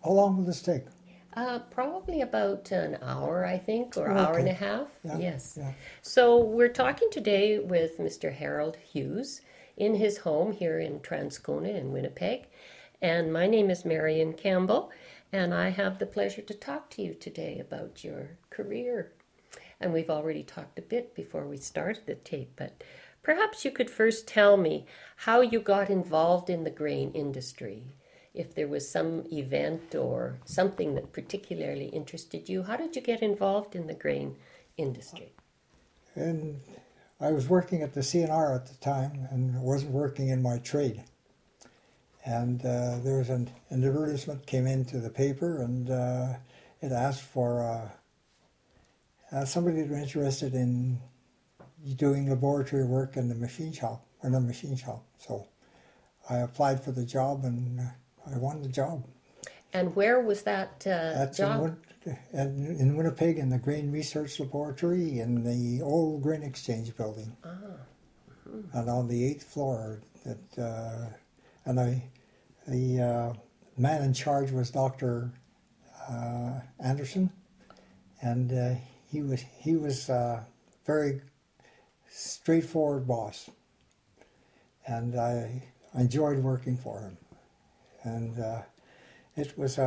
How long will this take? Probably about an hour, I think, or Oh, hour and a okay. half. Yeah, Yes. yeah. So we're talking today with Mr. Harold Hughes in his home here in Transcona in Winnipeg. And my name is Marion Campbell, and I have the pleasure to talk to you today about your career. And we've already talked a bit before we started the tape, but perhaps you could first tell me how you got involved in the grain industry. If there was some event or something that particularly interested you, how did you get involved in the grain industry? And I was working at the CNR at the time and wasn't working in my trade. And there was an advertisement came into the paper, and it asked for somebody that was interested in doing laboratory work in the machine shop, or the machine shop. So I applied for the job, and I won the job. And where was that That's job? in Winnipeg, in the Grain Research Laboratory in the old Grain Exchange building, and on the 8th floor. And the man in charge was Dr. Anderson, and he was very straightforward boss, and I enjoyed working for him. And it was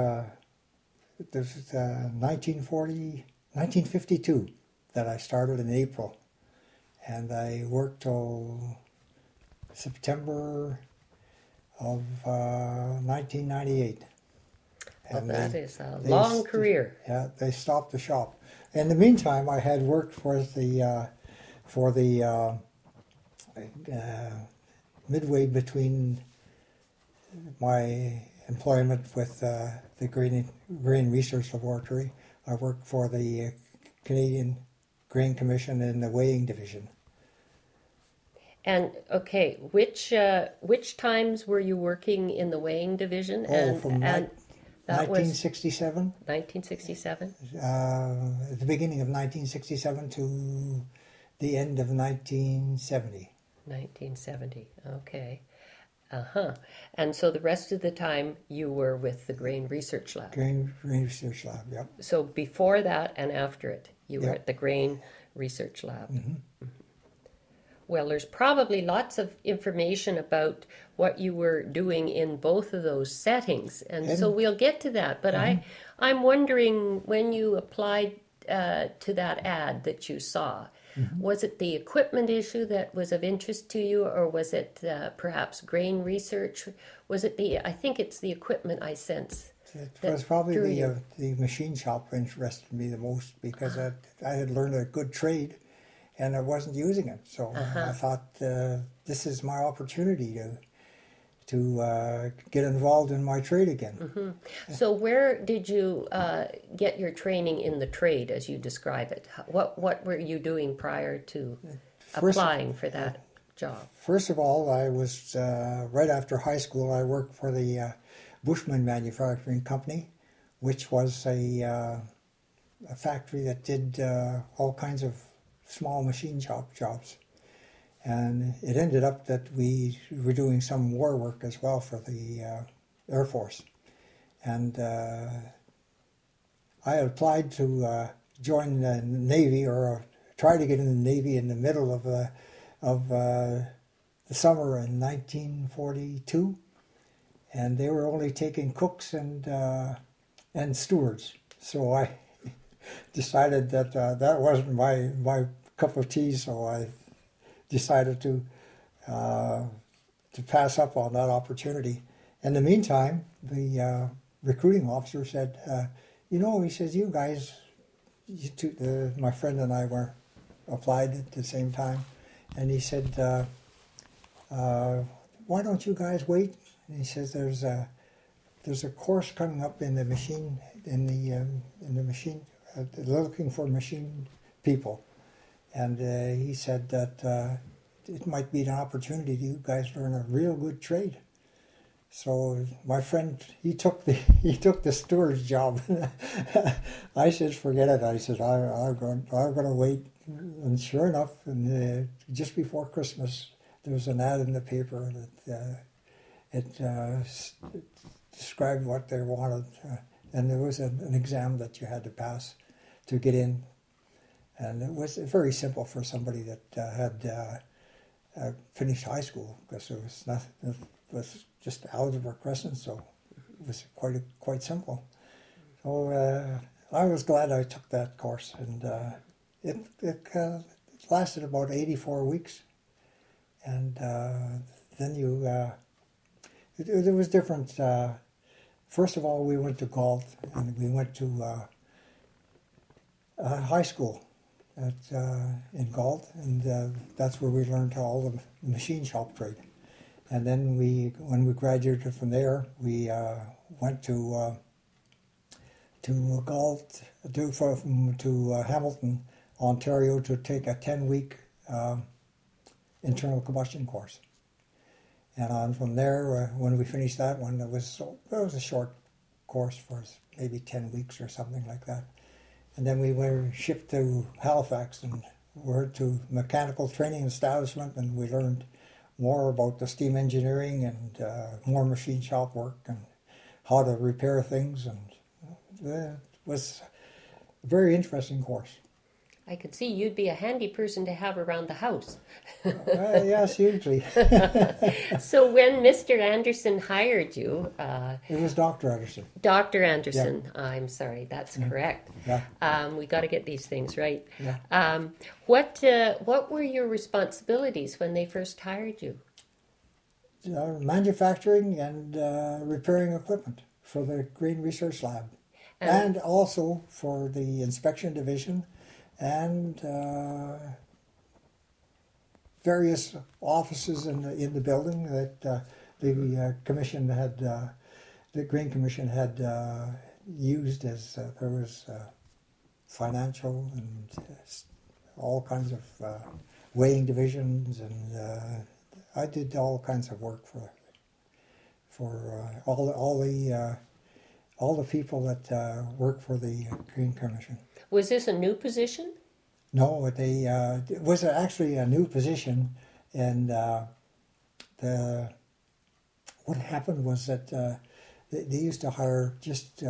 1952 that I started in April, and I worked till September of 1998. Well, And that is a they long career. Yeah, they stopped the shop. In the meantime, I had worked for the midway between my employment with the Grain Research Laboratory. I worked for the Canadian Grain Commission in the weighing division. And okay, which times were you working in the weighing division? From and that was 1967, 1967. at the beginning of 1967 to the end of 1970. 1970. Okay. And so the rest of the time you were with the Grain Research Lab. Grain Research Lab, yep. So before that and after it, you were Yep. at the Grain Research Lab. Mm-hmm. Well, there's probably lots of information about what you were doing in both of those settings, and so we'll get to that. But I'm wondering, when you applied to that ad that you saw, was it the equipment issue that was of interest to you, or was it perhaps grain research? Was it I think it's the equipment I sense. It was probably the machine shop interested me the most, because I had learned a good trade and I wasn't using it. So I thought, this is my opportunity to get involved in my trade again. Mm-hmm. So where did you get your training in the trade, as you describe it? What were you doing prior to applying for that job? First of all, I was, right after high school, I worked for the Bushman Manufacturing Company, which was a factory that did all kinds of small machine shop jobs. And it ended up that we were doing some war work as well for the Air Force. And I applied to join the Navy, or try to get in the Navy in the middle of the summer in 1942. And they were only taking cooks and stewards. So I decided that that wasn't my cup of tea, so I decided to pass up on that opportunity. In the meantime, the recruiting officer said, he says, you guys, my friend and I were applied at the same time, and he said, why don't you guys wait? And he says, there's a course coming up in the machine, looking for machine people. And he said that it might be an opportunity to you guys learn a real good trade. So my friend, he took the steward's job. I said, forget it. I said, I'm going to wait. And sure enough, just before Christmas, there was an ad in the paper that it described what they wanted, and there was an exam that you had to pass to get in, and it was very simple for somebody that had finished high school, because it was nothing. It was just algebra questions, so it was quite simple. So I was glad I took that course, and it lasted about 84 weeks, and then it was different. First of all, we went to Galt, and we went to high school in Galt, and that's where we learned all the machine shop trade. And then when we graduated from there, we went to Galt, to Hamilton, Ontario, to take a 10-week internal combustion course. And on from there, when we finished that one, it was a short course for maybe 10 weeks or something like that. And then we were shipped to Halifax and were to mechanical training establishment, and we learned more about the steam engineering and more machine shop work and how to repair things, and it was a very interesting course. I could see you'd be a handy person to have around the house. Yes, usually. So when Mr. Anderson hired you... it was Dr. Anderson. Dr. Anderson, Yeah. I'm sorry, that's correct. Yeah. We got to get these things right. Yeah. What were your responsibilities when they first hired you? Manufacturing and repairing equipment for the Green Research Lab, and also for the inspection division, and various offices in the building that the commission had, the Green Commission had used as there was financial and all kinds of weighing divisions, and I did all kinds of work for all the people that work for the Green Commission. Was this a new position? No, it was actually a new position, and what happened was that they used to hire just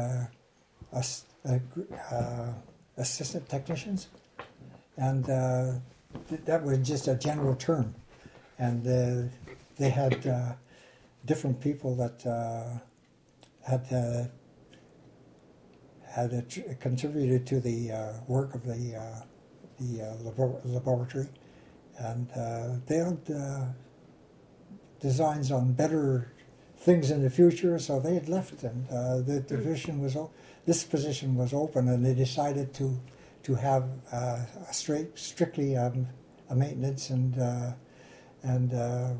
assistant technicians, and that was just a general term, and they had different people that had contributed to the work of the laboratory, and they had designs on better things in the future, so they had left, and the division this position was open, and they decided to have a strictly a maintenance and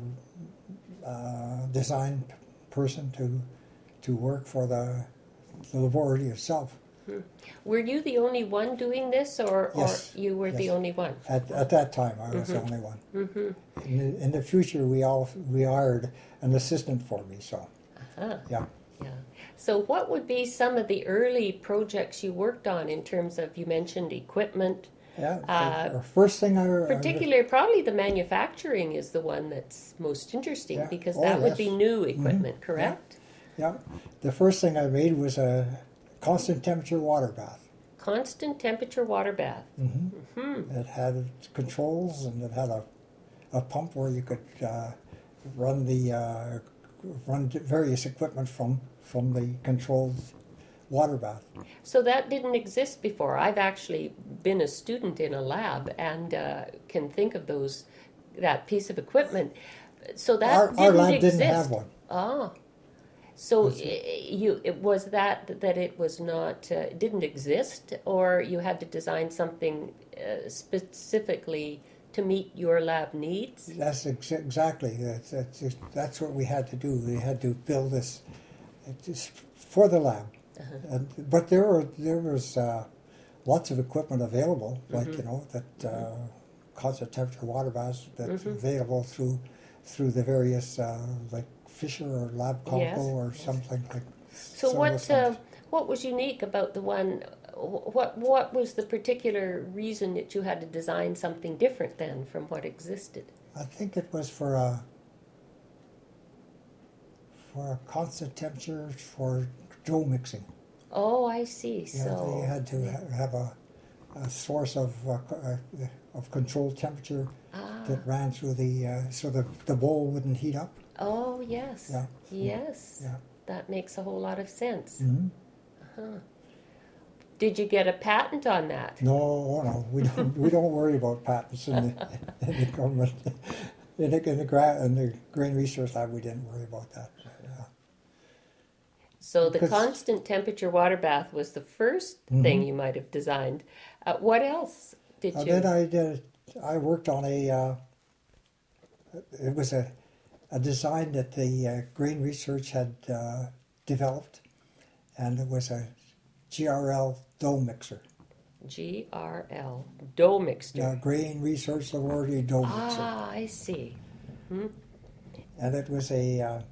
design person to work for the laboratory itself. Were you the only one doing this, or Yes, you were the only one? At that time, I was the only one. In the future, we hired an assistant for me. So, yeah. So, what would be some of the early projects you worked on in terms of, you mentioned equipment? Yeah. The first thing Particularly, probably the manufacturing is the one that's most interesting, because that would be new equipment, correct? Yeah. The first thing I made was a constant temperature water bath. Constant temperature water bath. It had controls, and it had a pump where you could run various equipment from the controlled water bath. So that didn't exist before. I've actually been a student in a lab and can think of that piece of equipment. So that our lab exist. didn't have one. Ah. So it was that it was not, it didn't exist, or you had to design something specifically to meet your lab needs? That's exactly. That's what we had to do. We had to build this for the lab. But there was lots of equipment available, like that constant temperature water baths that's available through the various like Fisher or Lab Compo or something like. So what was unique about the one? What was the particular reason that you had to design something different then from what existed? I think it was for for constant temperature for dough mixing. Oh, I see. Yeah, So they had to have a source of controlled temperature that ran through so the bowl wouldn't heat up. oh, yes. Yeah. Yes. Yeah. That makes a whole lot of sense. Mm-hmm. Did you get a patent on that? No, we don't worry about patents in the government. In the Grain Research Lab, we didn't worry about that. Yeah. So the Because- constant temperature water bath was the 1st thing you might have designed. What else did you? Then I worked on it was a design that the Grain Research had developed, and it was a GRL dough mixer. GRL dough mixer. Yeah, Grain Research Laboratory dough mixer. Ah, I see. And it was a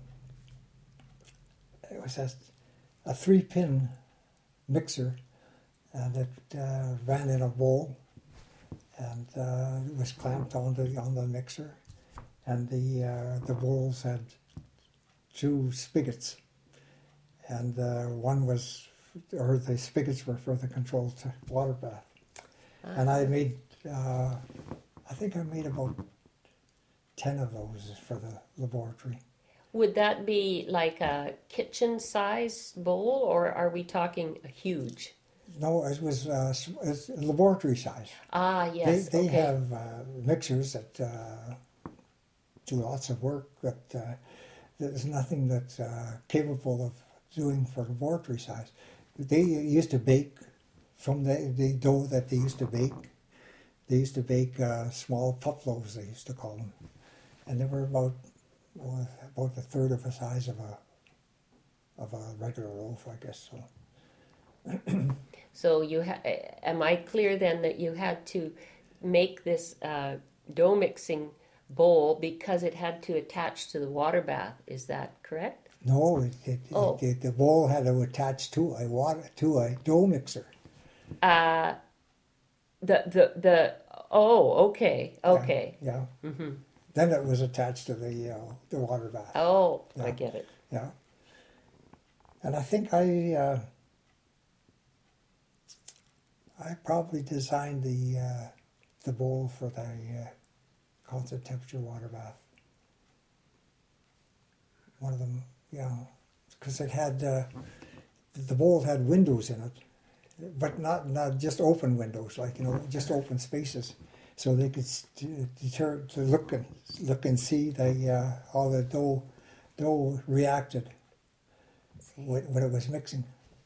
3-pin mixer, and it ran in a bowl, and it was clamped on the mixer, and the bowls had 2 spigots, and the spigots were for the controlled water bath. And I made, I think I made about 10 of those for the laboratory. Would that be like a kitchen size bowl, or are we talking huge? No, it was it's laboratory size. Ah, yes. They okay. have mixers that do lots of work, but there's nothing that's capable of doing for laboratory size. They used to bake from the dough that they used to bake. They used to bake small puff loaves, they used to call them, and they were about a third of the size of a regular loaf, I guess. So. So am I clear then that you had to make this dough mixing bowl because it had to attach to the water bath? Is that correct? No, Oh. the bowl had to attach to a dough mixer. Okay. Yeah. Then it was attached to the water bath. Oh, Yeah. I get it. Yeah. And I think I probably designed the bowl for the constant temperature water bath. One of them, yeah, because it had the bowl had windows in it, but not just open windows, like just open spaces, so they could to look and see how the dough reacted when it was mixing.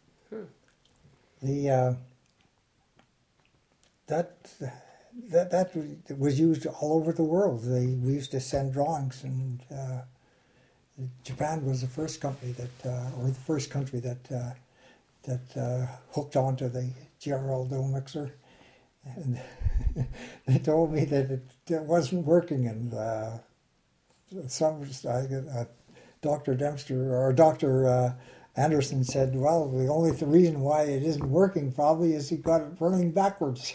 That was used all over the world. We used to send drawings, and Japan was the first company or the first country that hooked onto the GRL dough mixer, and they told me that it wasn't working, and Dr. Dempster or Dr. Anderson said, well, the only reason why it isn't working probably is he got it running backwards.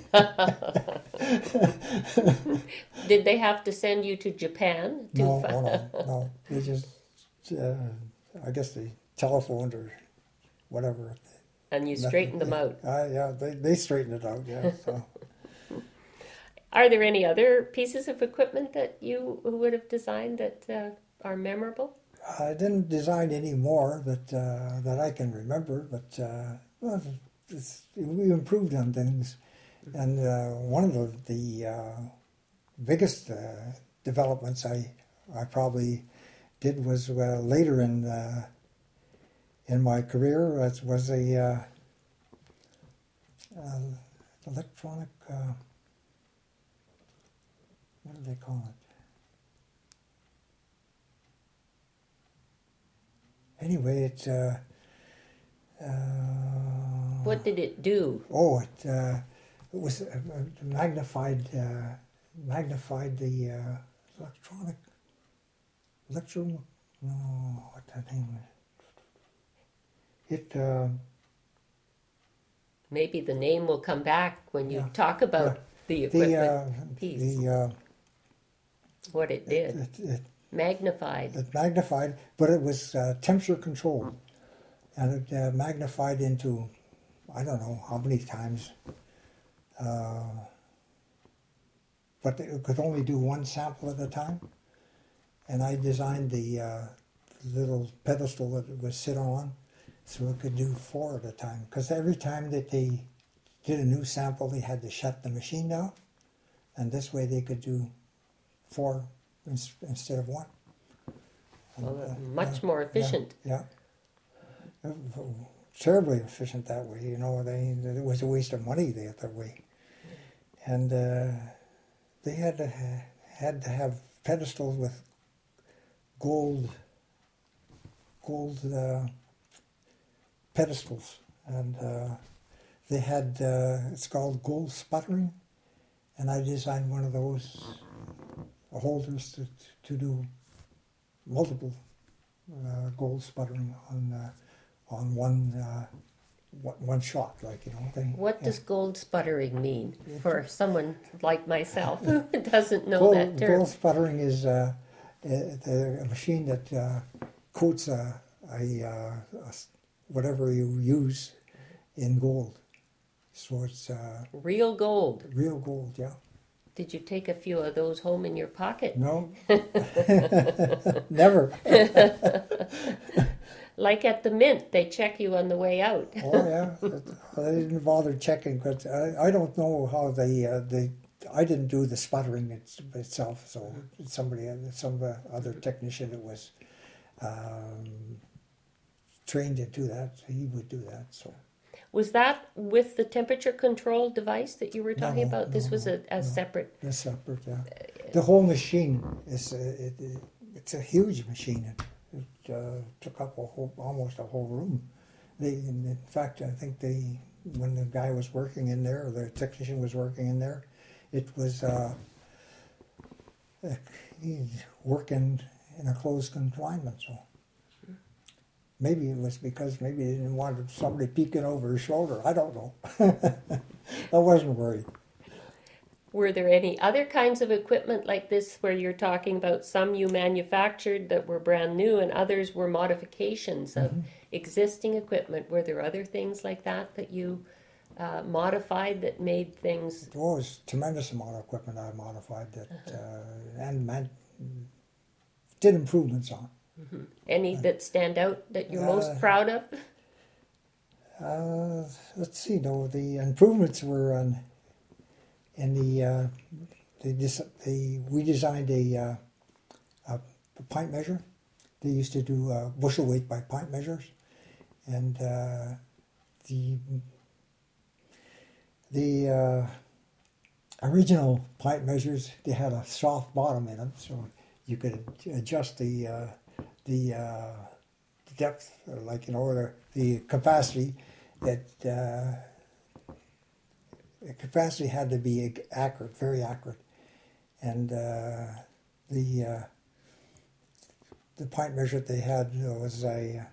Did they have to send you to Japan? No. They just, I guess they telephoned or whatever. And you straightened them out. Yeah, they straightened it out, yeah. So. Are there any other pieces of equipment that you would have designed that are memorable? I didn't design any more that I can remember, but we improved on things. And one of the biggest developments I probably did was later in my career. It was a electronic. What do they call it? Anyway, it. What did it do? Oh, it was magnified the electronic. No, what's that name? It. Maybe the name will come back when you talk about the equipment piece. What it did. Magnified. It magnified, but it was temperature controlled, and it magnified into, I don't know how many times, but it could only do one sample at a time. And I designed the little pedestal that it would sit on, so it could do 4 at a time. Because every time that they did a new sample, they had to shut the machine down, and this way they could do 4 instead of 1. Well, much more efficient. Yeah. Terribly efficient that way. You know, it was a waste of money that way. And they had to have pedestals with gold pedestals, and they had it's called gold sputtering, and I designed one of those holders to do multiple gold sputtering on one shot, like, you know. What does gold sputtering mean for someone like myself who doesn't know that term? Gold sputtering is a machine that coats whatever you use in gold. So it's Real gold. real gold, yeah. Did you take a few of those home in your pocket? No, never. Like at the mint, they check you on the way out. Oh yeah, I didn't bother checking, but I don't know how I didn't do the sputtering itself, so some other technician that was trained to do that, he would do that. So Was that with the temperature control device that you were talking about? This was a separate. it's separate, yeah. The whole machine is it's a huge machine. It took up almost a whole room. In fact, I think when the guy was working in there, or the technician was working in there, it was he's working in a closed confinement. So maybe it was because maybe he didn't want somebody peeking over his shoulder. I don't know. I wasn't worried. Were there any other kinds of equipment like this where you're talking about some you manufactured that were brand new and others were modifications of existing equipment? Were there other things like that you modified that made things? There was a tremendous amount of equipment I modified that and did improvements on. Any that stand out that you're most proud of? Let's see. No, the improvements were we designed a pint measure. They used to do bushel weight by pint measures, and the original pint measures, they had a soft bottom in them, so you could adjust the depth, or like, you know, or the capacity. That the capacity had to be accurate, very accurate, and the pint measure they had was a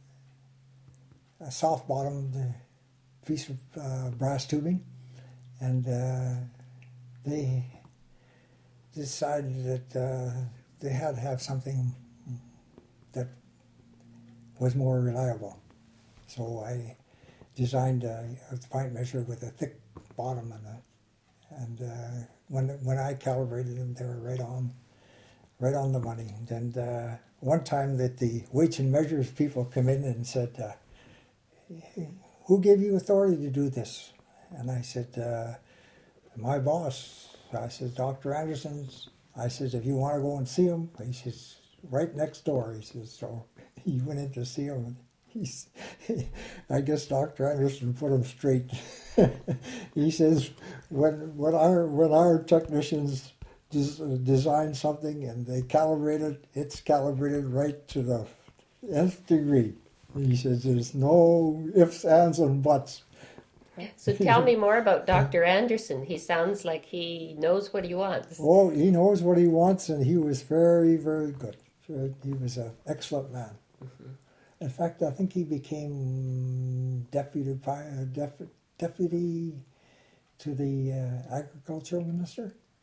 soft bottomed piece of brass tubing, and they decided that they had to have something that was more reliable. So I designed a pint measure with a thick bottom on it, and when I calibrated them, they were right on the money. And one time that the weights and measures people come in and said, "Who gave you authority to do this?" And I said, "My boss." I said, "Dr. Anderson's." I said, "If you want to go and see him," he says, "right next door." He says, so he went in to see him. I guess Dr. Anderson put him straight. He says, when our technicians design something and they calibrate it, it's calibrated right to the nth degree. He says there's no ifs, ands, and buts. So tell me more about Dr. Anderson. He sounds like he knows what he wants. Oh, he knows what he wants, and he was very, very good. He was an excellent man. Mm-hmm. In fact, I think he became deputy to the agricultural minister.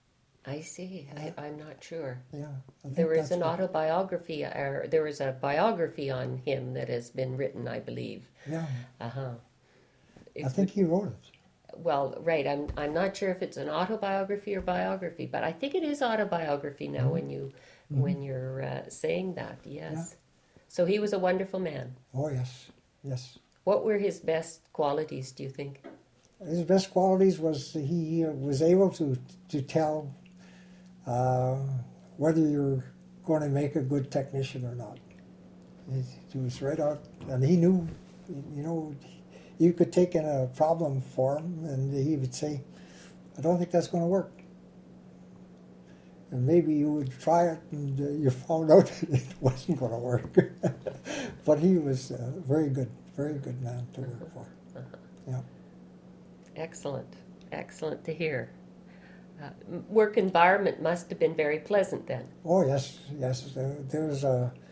I see. I'm not sure. Yeah, I think There is that's an what, autobiography, or there is a biography on him that has been written, I believe. yeah, Uh-huh. I think he wrote it. Well, right. I'm not sure if it's an autobiography or biography, but I think it is autobiography now Mhm. when you Mhm. when you're saying that. Yes. Yeah. So he was a wonderful man. Oh yes, yes. What were his best qualities, do you think? His best qualities was he was able to tell uh, whether you're going to make a good technician or not. He was right out, and he knew, you know, you could take in a problem for him, and he would say, "I don't think that's going to work." And maybe you would try it, and you found out it wasn't going to work. But he was a very good man to work for. Yeah. Excellent. Excellent to hear. Work environment must have been very pleasant then. Oh yes, yes. There was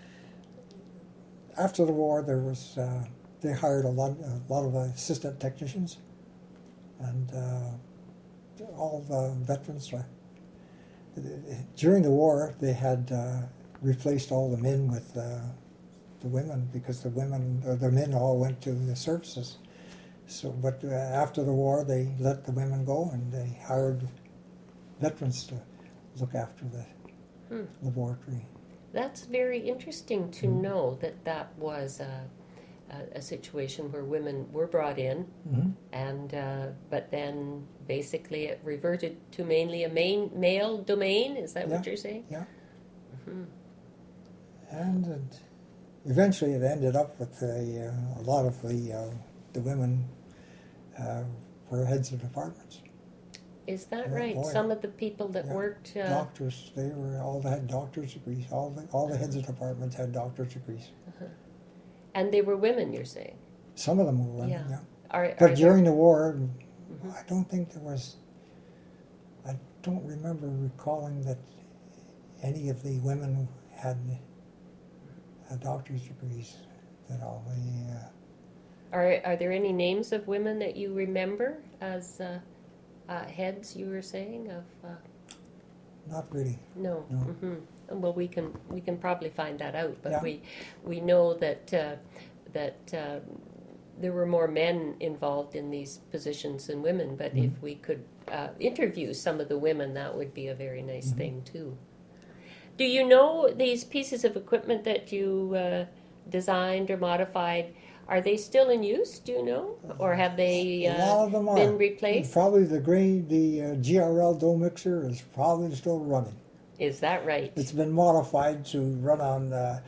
after the war. There was they hired a lot of assistant technicians, and all the veterans. During the war, they had replaced all the men with the women because the men all went to the services. So, but after the war, they let the women go, and they hired veterans to look after the laboratory. That's very interesting to know that that was a situation where women were brought in, Mm-hmm. and but then basically it reverted to mainly a male domain. Is that what Yeah. you're saying? Yeah. Hmm. And eventually, it ended up with a lot of the women were heads of departments. Is that Yeah, right? oh, yeah. Some of the people that Yeah. worked. Doctors, they had doctor's degrees. All the heads of departments had doctor's degrees. And they were women, you're saying? Some of them were women. Yeah. Yeah. Are But there- during the war, I don't think there was. I don't remember recalling that any of the women had doctor's degrees at all. Are there any names of women that you remember as heads? You were saying of Not really. no. No. Hmm. Well, we can probably find that out, but Yeah. we know that there were more men involved in these positions than women. But if we could interview some of the women, that would be a very nice thing too. Do you know these pieces of equipment that you designed or modified? Are they still in use? Do you know, or have they A lot of them are. been replaced? Probably the GRL dough mixer is probably still running. Is that right? It's been modified to run on.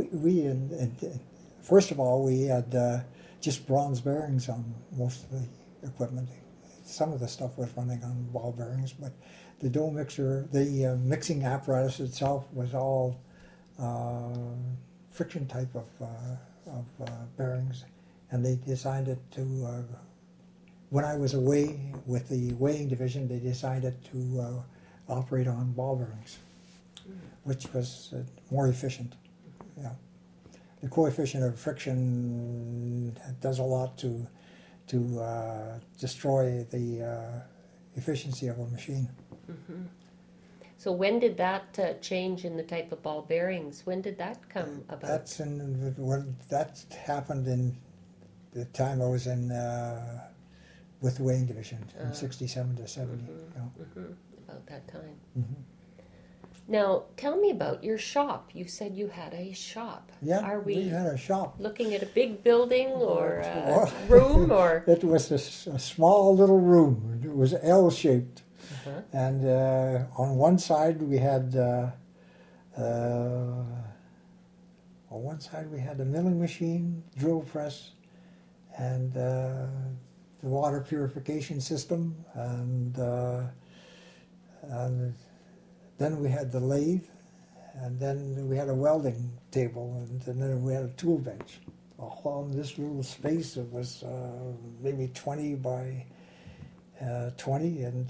First of all, we had just bronze bearings on most of the equipment. Some of the stuff was running on ball bearings, but the dough mixer, the mixing apparatus itself was all friction type of bearings, and they designed it to. When I was away with the weighing division, they designed it to operate on ball bearings, which was more efficient. Yeah, the coefficient of friction does a lot to destroy the efficiency of a machine. So when did that change in the type of ball bearings? When did that come about? That happened in the time I was in with the weighing division from 67 to 70. About that time. Mhm. Now, tell me about your shop. You said you had a shop. Yeah, Are we had a shop. looking at a big building or a Well, room or? It was a small little room. It was L-shaped. And on one side we had a milling machine, drill press, and the water purification system, and then we had the lathe, and then we had a welding table, and then we had a tool bench. All in this little space, it was maybe 20 by 20, and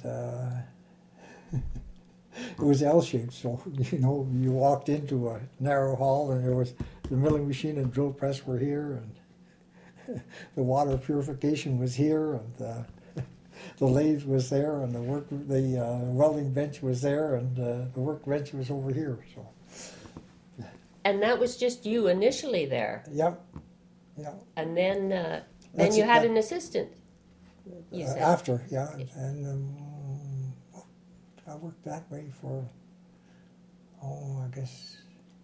it was L-shaped, so you walked into a narrow hall, and there was the milling machine and drill press were here, and the water purification was here, and The lathe was there, and the welding bench was there, and the workbench was over here. So, And that was just you initially there, yep, yeah. and then That's you it, had that- an assistant. You said. After, yeah, and I worked that way for, I guess,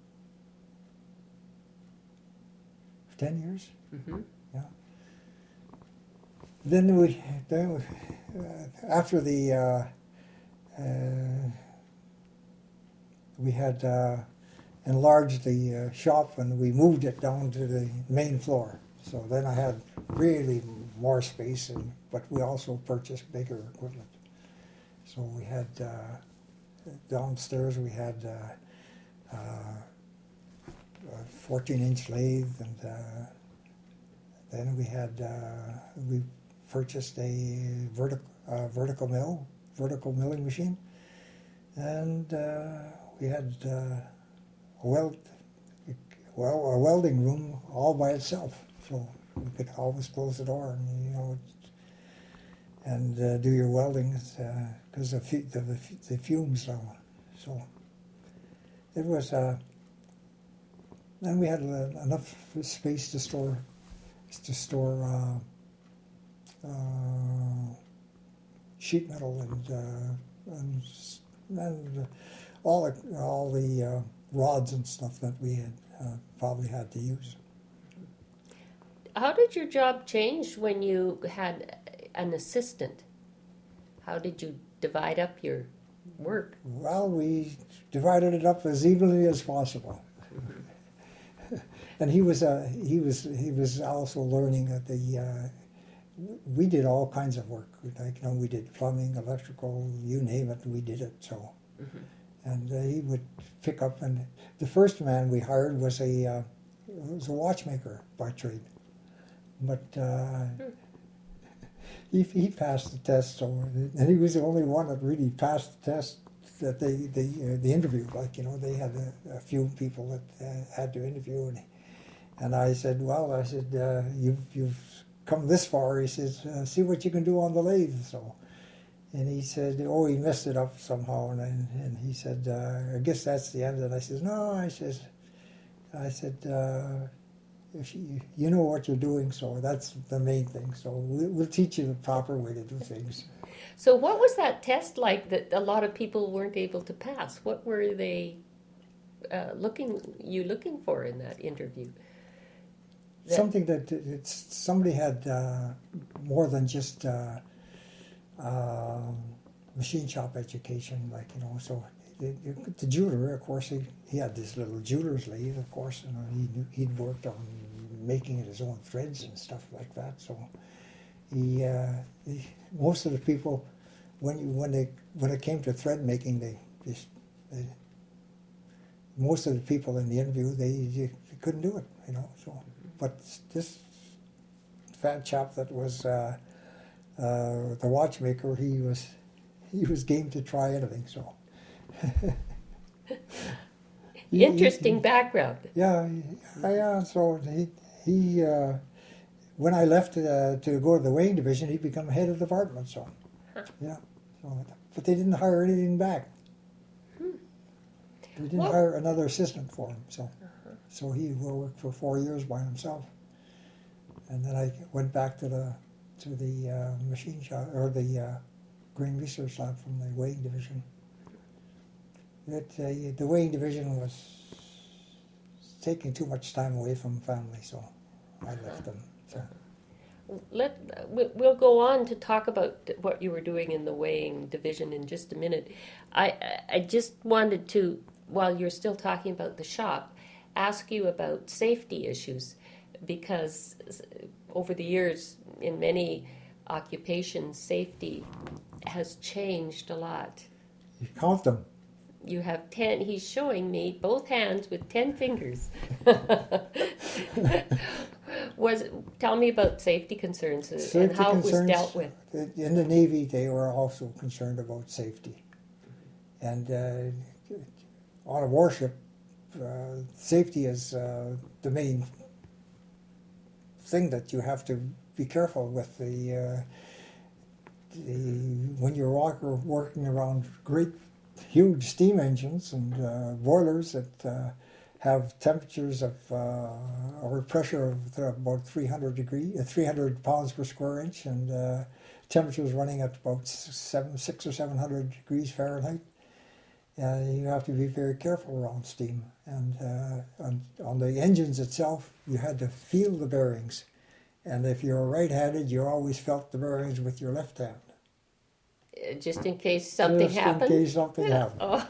10 years. Mm-hmm. Yeah. Then after we had enlarged the shop, and we moved it down to the main floor. So then I had really more space, but we also purchased bigger equipment. So we had downstairs we had a 14-inch lathe, and then we purchased a vertical milling machine, and we had a welding room all by itself, so we could always close the door and do your welding because of the fumes. So it was. Then we had enough space to store sheet metal and all the rods and stuff that we had probably had to use. How did your job change when you had an assistant? How did you divide up your work? Well, we divided it up as evenly as possible. And he was also learning at we did all kinds of work. We did plumbing, electrical, you name it, we did it. So, and he would pick up. And the first man we hired was a watchmaker by trade, but he passed the test. So, and he was the only one that really passed the test. That the interview, they had a few people that had to interview, and I said, you've come this far. He says, see what you can do on the lathe. So, and he said, he messed it up somehow, and he said, I guess that's the end. And I said, no, I said, if you know what you're doing, so that's the main thing. So we'll teach you the proper way to do things. So what was that test like that a lot of people weren't able to pass? What were they looking for in that interview? Something that somebody had more than just machine shop education, so the jeweler, of course, he had this little jeweler's lathe, of course, and he'd worked on making it his own threads and stuff like that. So most of the people, when it came to thread making, most of the people in the interview they couldn't do it, So, but this fat chap that was the watchmaker, he was game to try anything. So. Interesting background. Yeah. So he when I left to go to the weighing division, he became head of the department. So yeah. So, but they didn't hire anything back. They didn't hire another assistant for him. So he worked for 4 years by himself, and then I went back to the machine shop or the grain research lab from the weighing division. The weighing division was taking too much time away from family, so I left them. So. We'll go on to talk about what you were doing in the weighing division in just a minute. I just wanted to, while you're still talking about the shop, ask you about safety issues, because over the years in many occupations, safety has changed a lot. You count them. You have 10, he's showing me both hands with 10 fingers. Tell me about safety concerns and how it was dealt with. In the Navy, they were also concerned about safety. And on a warship, safety is the main thing that you have to be careful with. when you're working around great, huge steam engines and boilers that have temperatures of or pressure of about 300 pounds per square inch, and temperatures running at about 600 or 700 degrees Fahrenheit. You have to be very careful around steam. And on the engines itself, you had to feel the bearings. And if you were right-handed, you always felt the bearings with your left hand. Just in case something happened? Just in case something happened. Oh.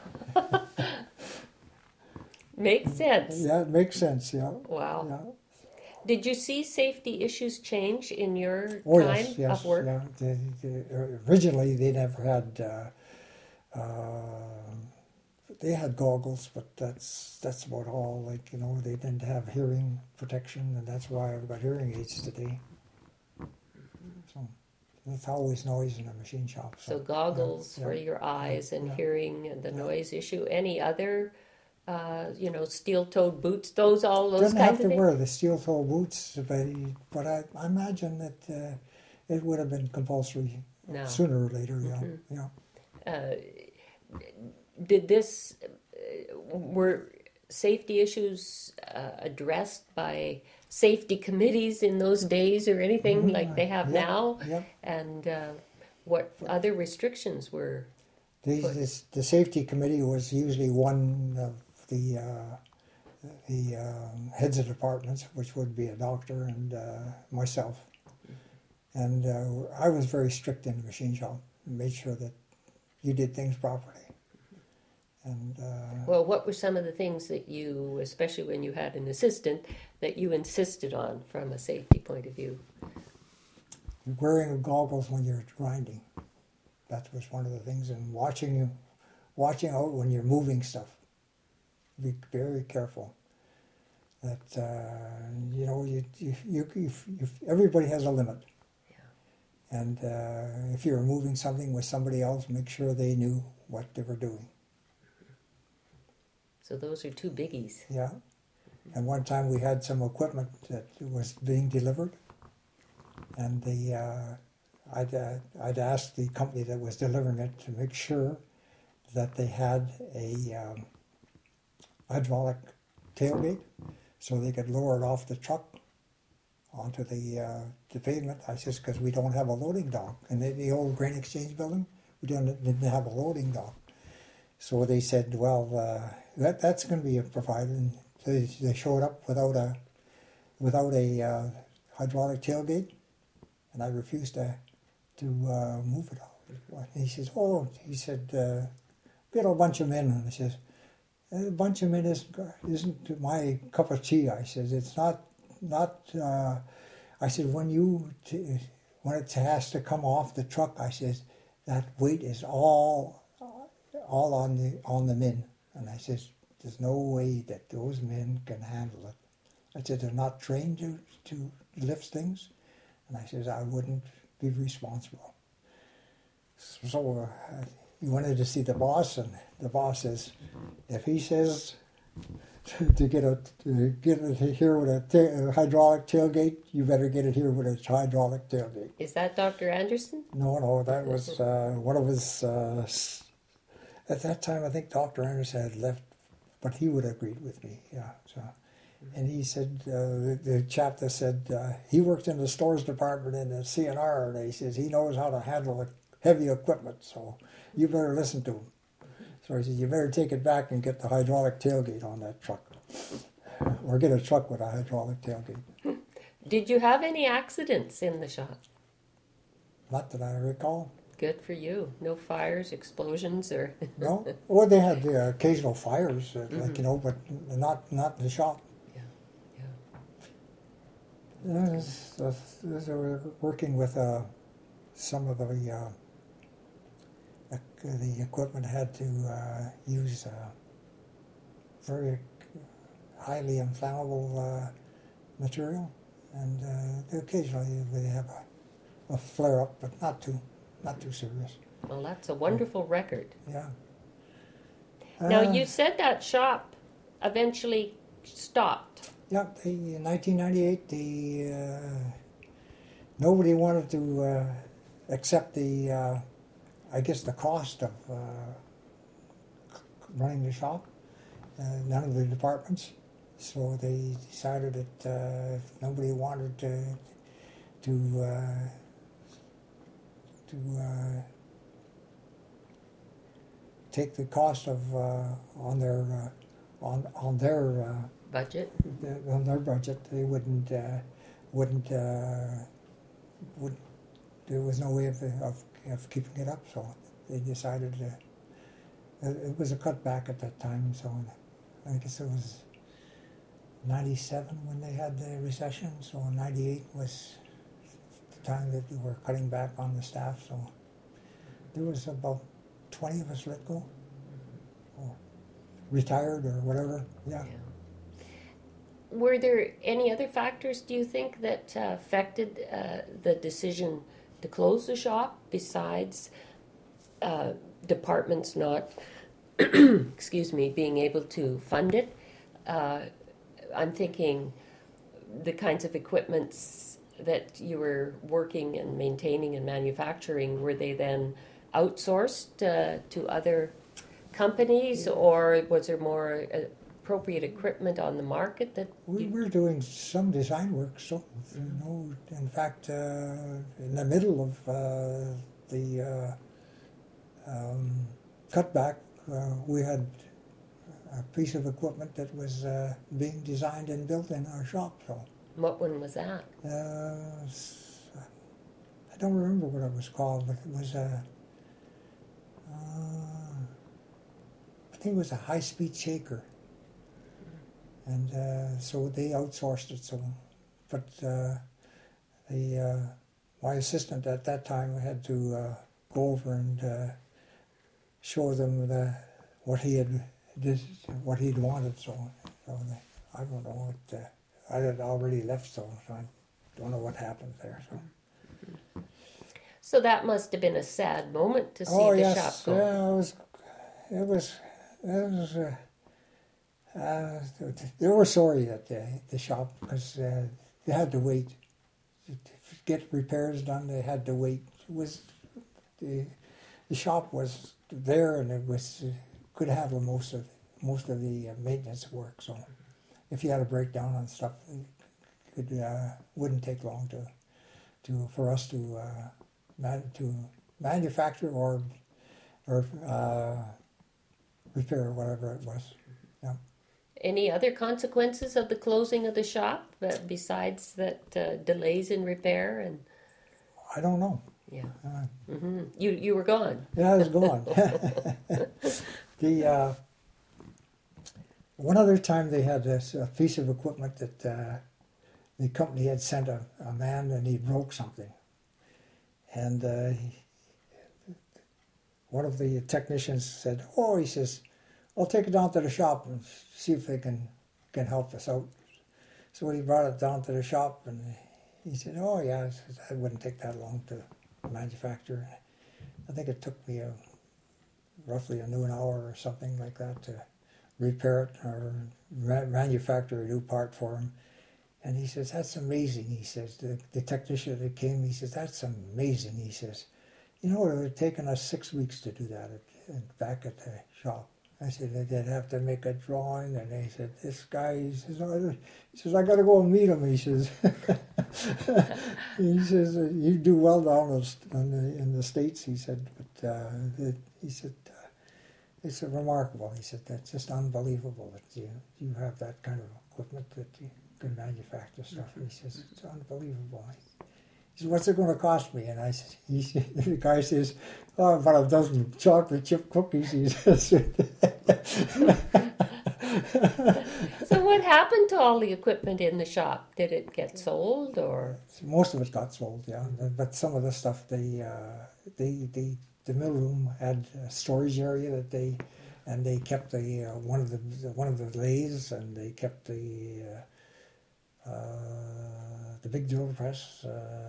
Makes sense. Yeah, it makes sense, yeah. Wow. Yeah. Did you see safety issues change in your time Yes, of work? yeah. Originally, they never had... they had goggles, but that's about all. Like, they didn't have hearing protection, and that's why I've got hearing aids today. So there's always noise in a machine shop. So goggles for your eyes and hearing the noise issue. Any other, steel-toed boots? Those kinds of things? Didn't have to wear the steel-toe boots, but I imagine that it would have been compulsory sooner or later. Yeah. Were safety issues addressed by safety committees in those days or anything like they have now? Yep. And what other restrictions were put? The safety committee was usually one of the heads of departments, which would be a doctor and myself. And I was very strict in the machine shop and made sure that you did things properly. And well, what were some of the things that you, especially when you had an assistant, that you insisted on from a safety point of view? Wearing goggles when you're grinding. That was one of the things. And watching out when you're moving stuff. Be very careful. That everybody has a limit. Yeah. And if you're moving something with somebody else, make sure they knew what they were doing. So those are two biggies. Yeah. And one time we had some equipment that was being delivered, and I'd asked the company that was delivering it to make sure that they had a hydraulic tailgate so they could lower it off the truck onto the pavement. I said, because we don't have a loading dock. And in the old grain exchange building, we didn't have a loading dock. So they said, well, that's going to be provided. And so they showed up without a hydraulic tailgate, and I refused to move it all. And he said, get a bunch of men. And I says, a bunch of men isn't my cup of tea. I says, it's not. I said, when it has to come off the truck, I says, that weight is all on the men. And I says, there's no way that those men can handle it. I said, they're not trained to lift things. And I says, I wouldn't be responsible. So he wanted to see the boss, and the boss says, if he says to get it here with a hydraulic tailgate, you better get it here with a hydraulic tailgate. Is that Dr. Anderson? No, that was one of his... at that time, I think Dr. Anderson had left, but he would have agreed with me, yeah. So, and he said, the chap that said, he worked in the stores department in the CNR, and he says he knows how to handle heavy equipment, so you better listen to him. So he said, you better take it back and get the hydraulic tailgate on that truck. Or get a truck with a hydraulic tailgate. Did you have any accidents in the shop? Not that I recall. Good for you. No fires, explosions, or... No. Well, they had the occasional fires, but not in the shop. Yeah. They were working with some of the equipment had to use very highly inflammable material, and occasionally they have a flare up, but not too serious. Well, that's a wonderful record. Yeah. Now, you said that shop eventually stopped. Yeah, in 1998, nobody wanted to accept the, I guess, the cost of running the shop. None of the departments. So they decided that if nobody wanted to take the cost of on their Budget. on their budget, they wouldn't there was no way of keeping it up. So they decided it was a cutback at that time. So I guess it was 97 when they had the recession. So 98 was the time that they were cutting back on the staff. So there was about 20 of us let go, or retired, or whatever. Yeah. Were there any other factors, do you think, that affected the decision to close the shop besides departments not, excuse me, being able to fund it? I'm thinking the kinds of equipments that you were working and maintaining and manufacturing, were they then outsourced to other companies, or was there more appropriate equipment on the market that we were doing some design work? So, you know, in fact, in the middle of the cutback, we had a piece of equipment that was being designed and built in our shop. So, what one was that? I don't remember what it was called, but it was I think it was a high-speed shaker, and so they outsourced it. So, but my assistant at that time had to go over and show them what he'd wanted. So I don't know what I had already left, so I don't know what happened there. So that must have been a sad moment to see Oh the yes, shop go. yeah, it was. They were sorry that the shop, because they had to wait to get repairs done. They had to wait. It was the shop was there, and it was could handle most of the maintenance work. So if you had a breakdown on stuff, it wouldn't take long for us to manufacture or repair or whatever it was. Yeah. Any other consequences of the closing of the shop besides that delays in repair and? I don't know. Yeah. You were gone. Yeah, I was gone. The one other time they had this piece of equipment that the company had sent a man, and he broke something, and one of the technicians said, "Oh," he says, "I'll take it down to the shop and see if they can help us out." So he brought it down to the shop, and he said, "Oh yeah," he says, "that wouldn't take that long to manufacture." I think it took me roughly an hour or something like that to repair it or manufacture a new part for him. And he says, "That's amazing." He says, the technician that came, he says, "That's amazing." He says, "You know, it would have taken us 6 weeks to do that back at the shop." I said, "They'd have to make a drawing," and they said, "This guy," he says, "I got to go and meet him." He says, he says, "You do well down in the States," he said, "but he said, it's remarkable." He said, "That's just unbelievable that you have that kind of equipment that you can manufacture stuff." He says, "It's unbelievable." He said, "What's it going to cost me?" And the guy says, "Oh, about a dozen chocolate chip cookies." He says. So what happened to all the equipment in the shop? Did it get sold, or? Most of it got sold, yeah. But some of the stuff, the mill room had a storage area that they kept one of the lathes, and they kept the big drill press.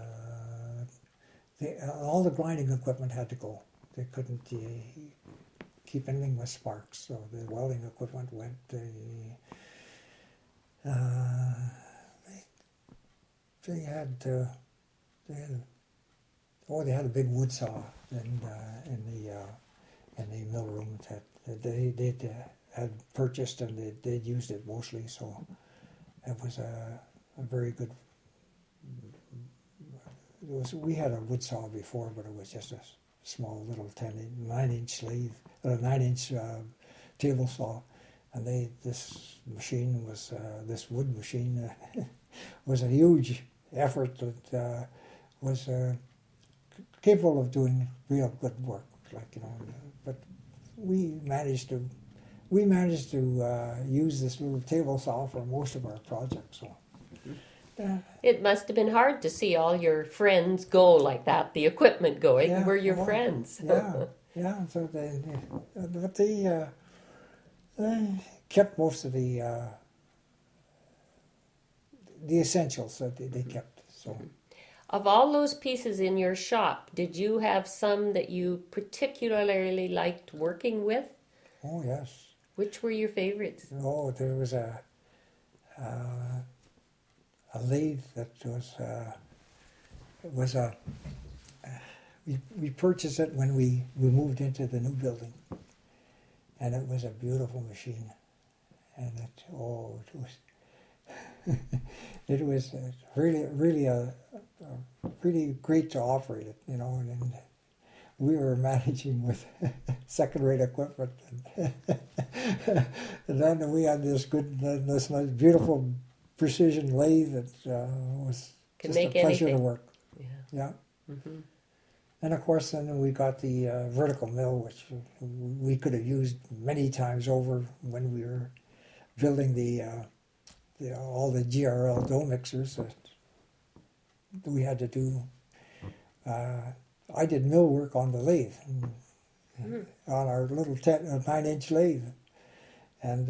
All the grinding equipment had to go. They couldn't keep anything with sparks, so the welding equipment went. They had Oh, they had a big wood saw in the mill room that they had purchased, and they'd used it mostly. So it was a very good. We had a wood saw before, but it was just a small little 9-inch lathe, 9-inch table saw, and this machine was this wood machine was a huge effort that was capable of doing real good work, But we managed to use this little table saw for most of our projects. So. It must have been hard to see all your friends go like that, the equipment going. Yeah, Were your well, friends? Yeah. So they kept most of the essentials that they kept. So. Of all those pieces in your shop, did you have some that you particularly liked working with? Oh, yes. Which were your favorites? Oh, there was a lathe that was we purchased it when we moved into the new building, and it was a beautiful machine, and it was it was really great to operate it, and we were managing with second-rate equipment, and then we had this nice, beautiful precision lathe that was just a pleasure to work. Yeah. Mm-hmm. And of course, then we got the vertical mill, which we could have used many times over when we were building all the GRL dough mixers that we had to do. I did mill work on the lathe, on our little 9-inch lathe, and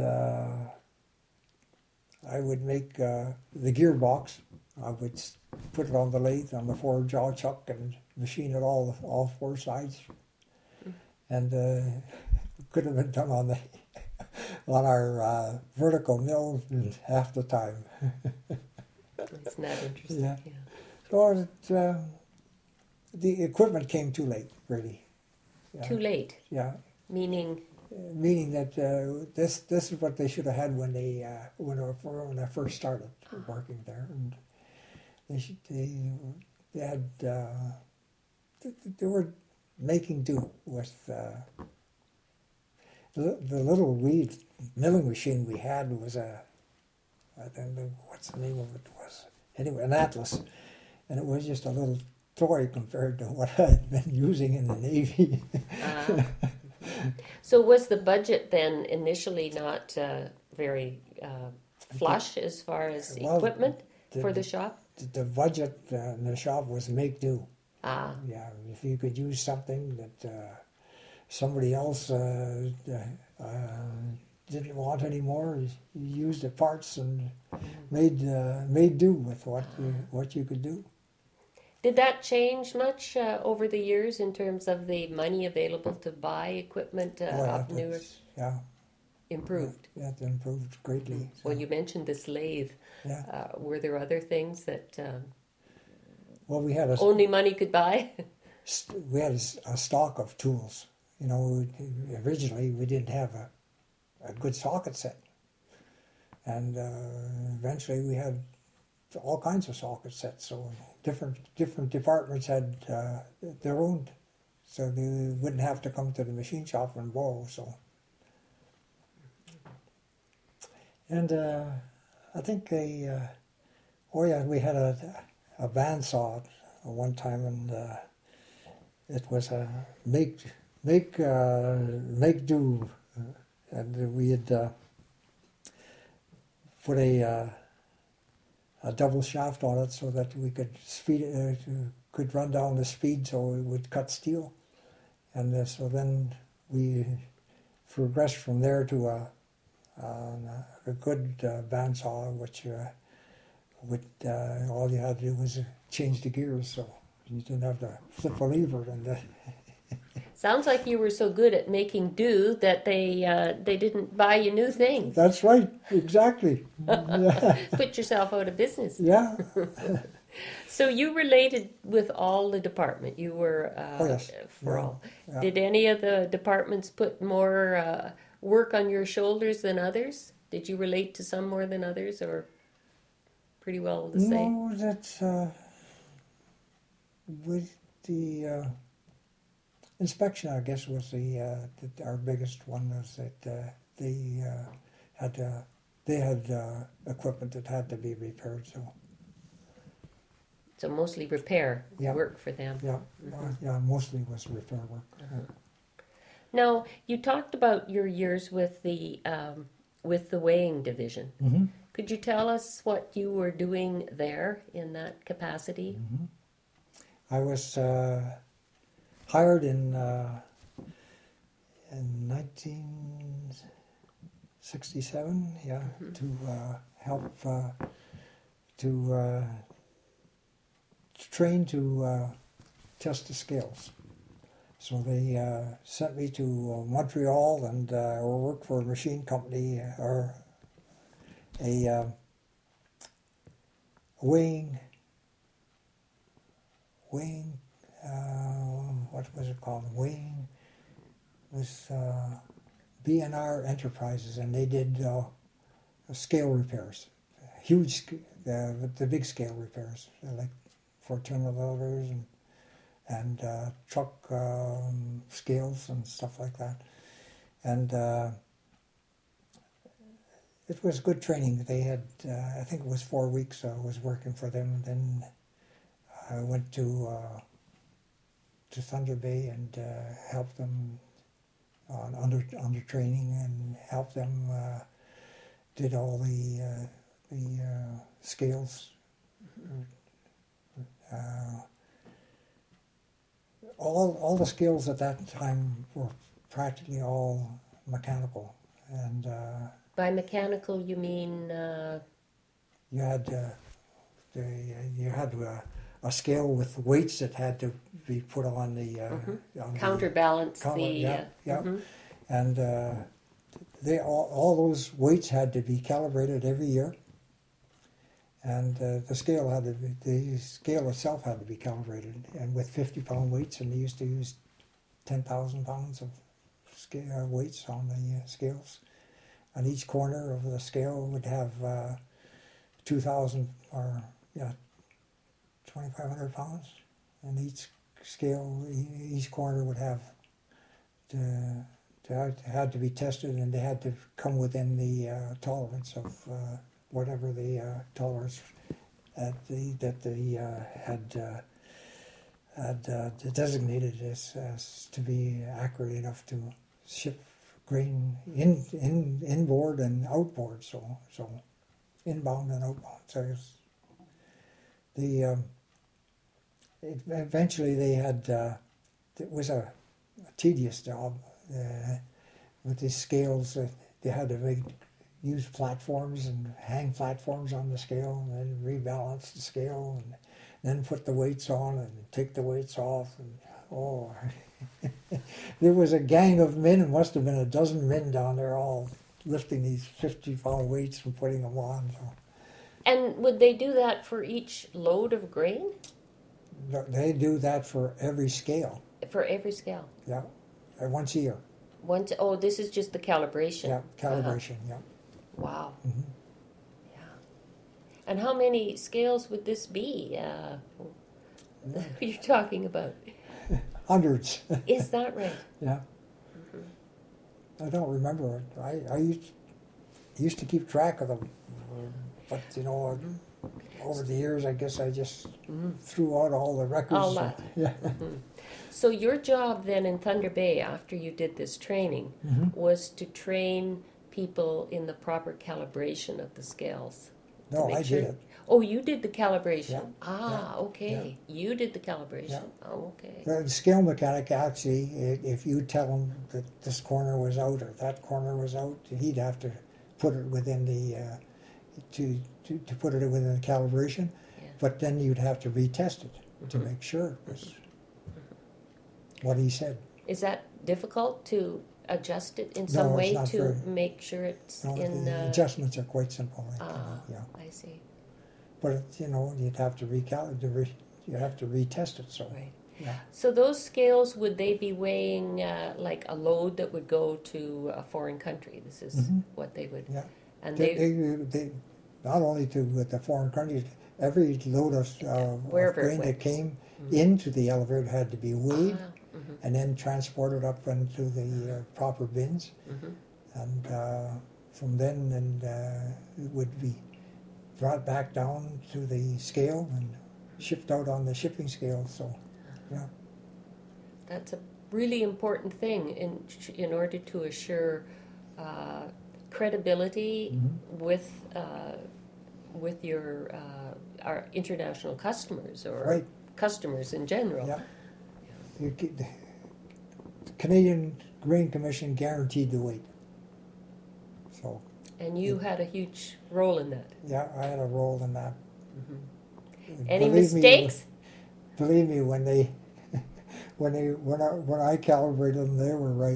I would make the gearbox. I would put it on the lathe on the 4-jaw chuck and machine it all 4 sides, and could have been done on our vertical mill in half the time. Isn't that interesting? Yeah. So the equipment came too late, really. Yeah. Too late? Yeah. Meaning that this is what they should have had when I first started working there, and they were making do with the little milling machine we had was I don't know what's the name of it was. Anyway, an Atlas, and it was just a little toy compared to what I had been using in the Navy. So was the budget then initially not very flush as far as equipment for the shop? The budget in the shop was make do. Ah. Yeah, if you could use something that somebody else didn't want anymore, you used the parts and made do with what you could do. Did that change much over the years in terms of the money available to buy equipment newer? Yeah. Improved? Yeah, it improved greatly. So. Well, you mentioned this lathe. Yeah. Were there other things that we had only money could buy? We had a stock of tools. Originally we didn't have a good socket set. And eventually we had all kinds of socket sets, so different departments had their own, so they wouldn't have to come to the machine shop and borrow. So, and I think we had a bandsaw at one time, and it was a make do, and we had put a double shaft on it so that we could could run down the speed so it would cut steel, and so then we progressed from there to a good bandsaw, which all you had to do was change the gears, so you didn't have to flip a lever. And sounds like you were so good at making do that they didn't buy you new things. That's right, exactly. Put yourself out of business. Yeah. So you related with all the department. You were Oh yes, for yeah, all. yeah. Did any of the departments put more work on your shoulders than others? Did you relate to some more than others, or pretty well the same? No, that's with the inspection. I guess was our biggest one was that had they had equipment that had to be repaired. So So mostly repair yeah, work for them. yeah, yeah. Mostly was repair work. Now you talked about your years with the weighing division. Mm-hmm. Could you tell us what you were doing there in that capacity? Mm-hmm. I was hired in 1967, yeah, to help to train to test the scales. So they sent me to Montreal and worked for a machine company or a weighing, what was it called? Weighing was B&R Enterprises, and they did scale repairs, huge, the big scale repairs, like for terminal elevators and truck scales and stuff like that. And it was good training. They had, I think it was 4 weeks I was working for them. And then I went to Thunder Bay and helped them on under training and helped them did all the scales. All the scales at that time were practically all mechanical, and By mechanical, you mean you had a scale with weights that had to be put on the on counterbalance the the. yeah, yeah. Mhm. And they all those weights had to be calibrated every year, and the scale itself had to be calibrated, and with 50-pound weights, and they used to use 10,000 pounds of weights on the scales. On each corner of the scale would have 2,000 or 2,500 pounds, and each scale, each corner would have had to be tested, and they had to come within the tolerance of whatever the tolerance that they had designated as to be accurate enough to ship grain inboard and outboard. So inbound and outbound. So eventually they had it was a tedious job with these scales. They had to use platforms and hang platforms on the scale, and then rebalance the scale, and then put the weights on and take the weights off. And there was a gang of men. It must have been a dozen men down there, all lifting these 50-pound weights and putting them on. So. And would they do that for each load of grain? They do that for every scale. For every scale? Yeah, once a year. This is just the calibration. Yeah, calibration. Yeah. Wow. Mm-hmm. Yeah. And how many scales would this be? You're talking about? Hundreds. Is that right? Yeah. Mm-hmm. I don't remember. I used to keep track of them, but over the years, I guess I just threw out all the records. All that. Yeah. Mm-hmm. So your job then in Thunder Bay, after you did this training, was to train people in the proper calibration of the scales. No, I did it. Oh, you did the calibration. Yeah. Okay. Yeah. You did the calibration. Yeah. Oh, okay. The scale mechanic actually, if you tell him that this corner was out or that corner was out, he'd have to put it within the to put it within the calibration. Yeah. But then you'd have to retest it to make sure it was what he said. Is that difficult to adjust it in some way to make sure it's no, in... the adjustments are quite simple. I see. but you'd have to you have to retest it. So Right. yeah, So those scales, would they be weighing like a load that would go to a foreign country? This is what they would. yeah. And They not only to with the foreign countries, every load of Wherever it grain went. that came into the elevator had to be weighed mhm. and then transported up into the proper bins, and from then it would be brought back down to the scale and shipped out on the shipping scale. So yeah, That's a really important thing in order to assure credibility with your our international customers or right. customers in general. Yeah. The Canadian Grain Commission guaranteed the weight. So And you had a huge role in that. yeah, I had a role in that. Any Believe me, mistakes? Believe me, when I calibrated them, they were right.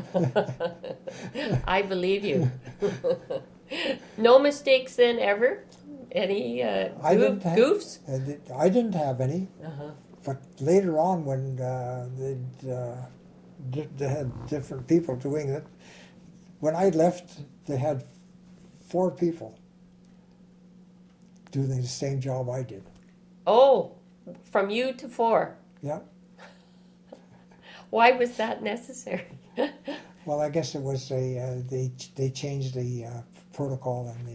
I believe you. No mistakes then ever? Any goofs? I didn't have any, Uh-huh. but later on when they had different people doing it, when I left, they had 4 people doing the same job I did. Oh, from you to 4. Yeah. Why was that necessary? Well, I guess it was they changed the protocol and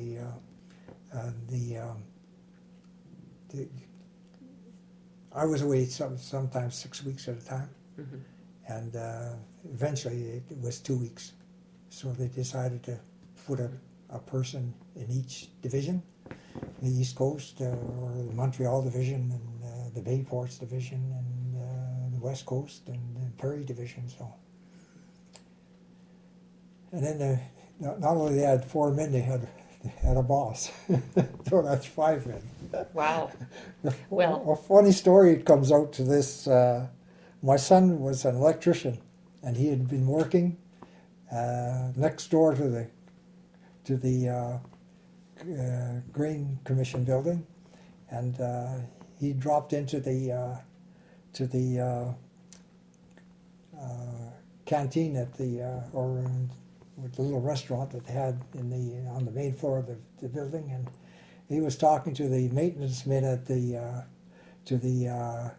I was away sometimes 6 weeks at a time, and eventually it was 2 weeks. So they decided to put a person in each division, the East Coast or the Montreal division and the Bay Ports division and the West Coast and the Prairie division. So, and then not only they had 4 men, they had a boss. So that's 5 men. Wow. Well, A funny story comes out to this. My son was an electrician, and he had been working next door to the Grain Commission building, and he dropped into the canteen at with the little restaurant that they had on the main floor of the building, and he was talking to the maintenance men at to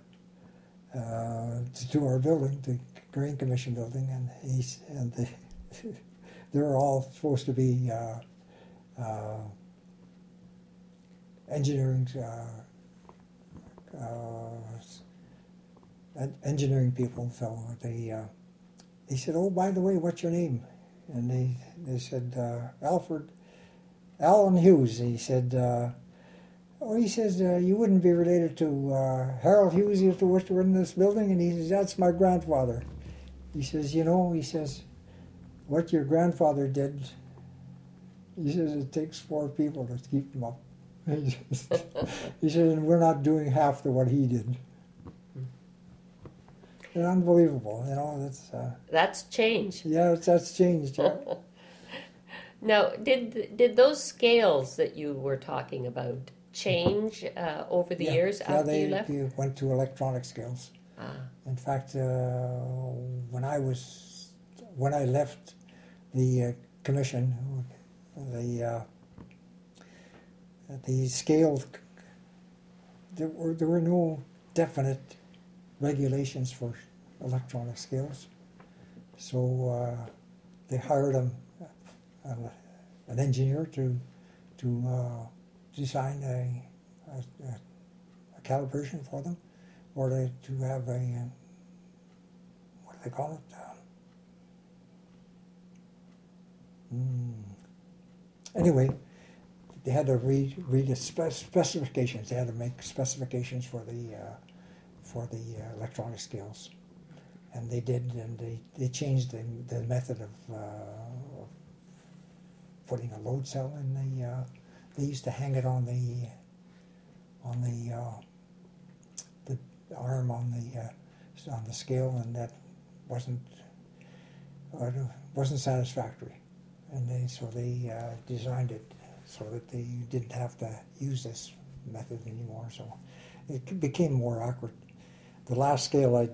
our building, the Grain Commission building, and they were all supposed to be engineering people. So he said, "Oh, by the way, what's your name?" And they said, Alan Hughes. He said, he says, you wouldn't be related to Harold Hughes, who used to work in this building? And he says, that's my grandfather. He says, he says, what your grandfather did, he says, it takes 4 people to keep him up. He says, and we're not doing half the what he did. And unbelievable, that's change. Yeah, that's changed. Yeah. Now, did those scales that you were talking about change over the years after you left? They went to electronic scales. Ah. In fact, when I left the commission, the scale, there were no definite regulations for electronic scales, so they hired an engineer to design a calibration for them, or to have what do they call it? Anyway, they had to read the specifications. They had to make specifications for the electronic scales, and they did, and they changed the method of putting a load cell in they used to hang it on the arm on the scale, and that wasn't satisfactory, and they designed it so that they didn't have to use this method anymore. So it became more accurate. The last scales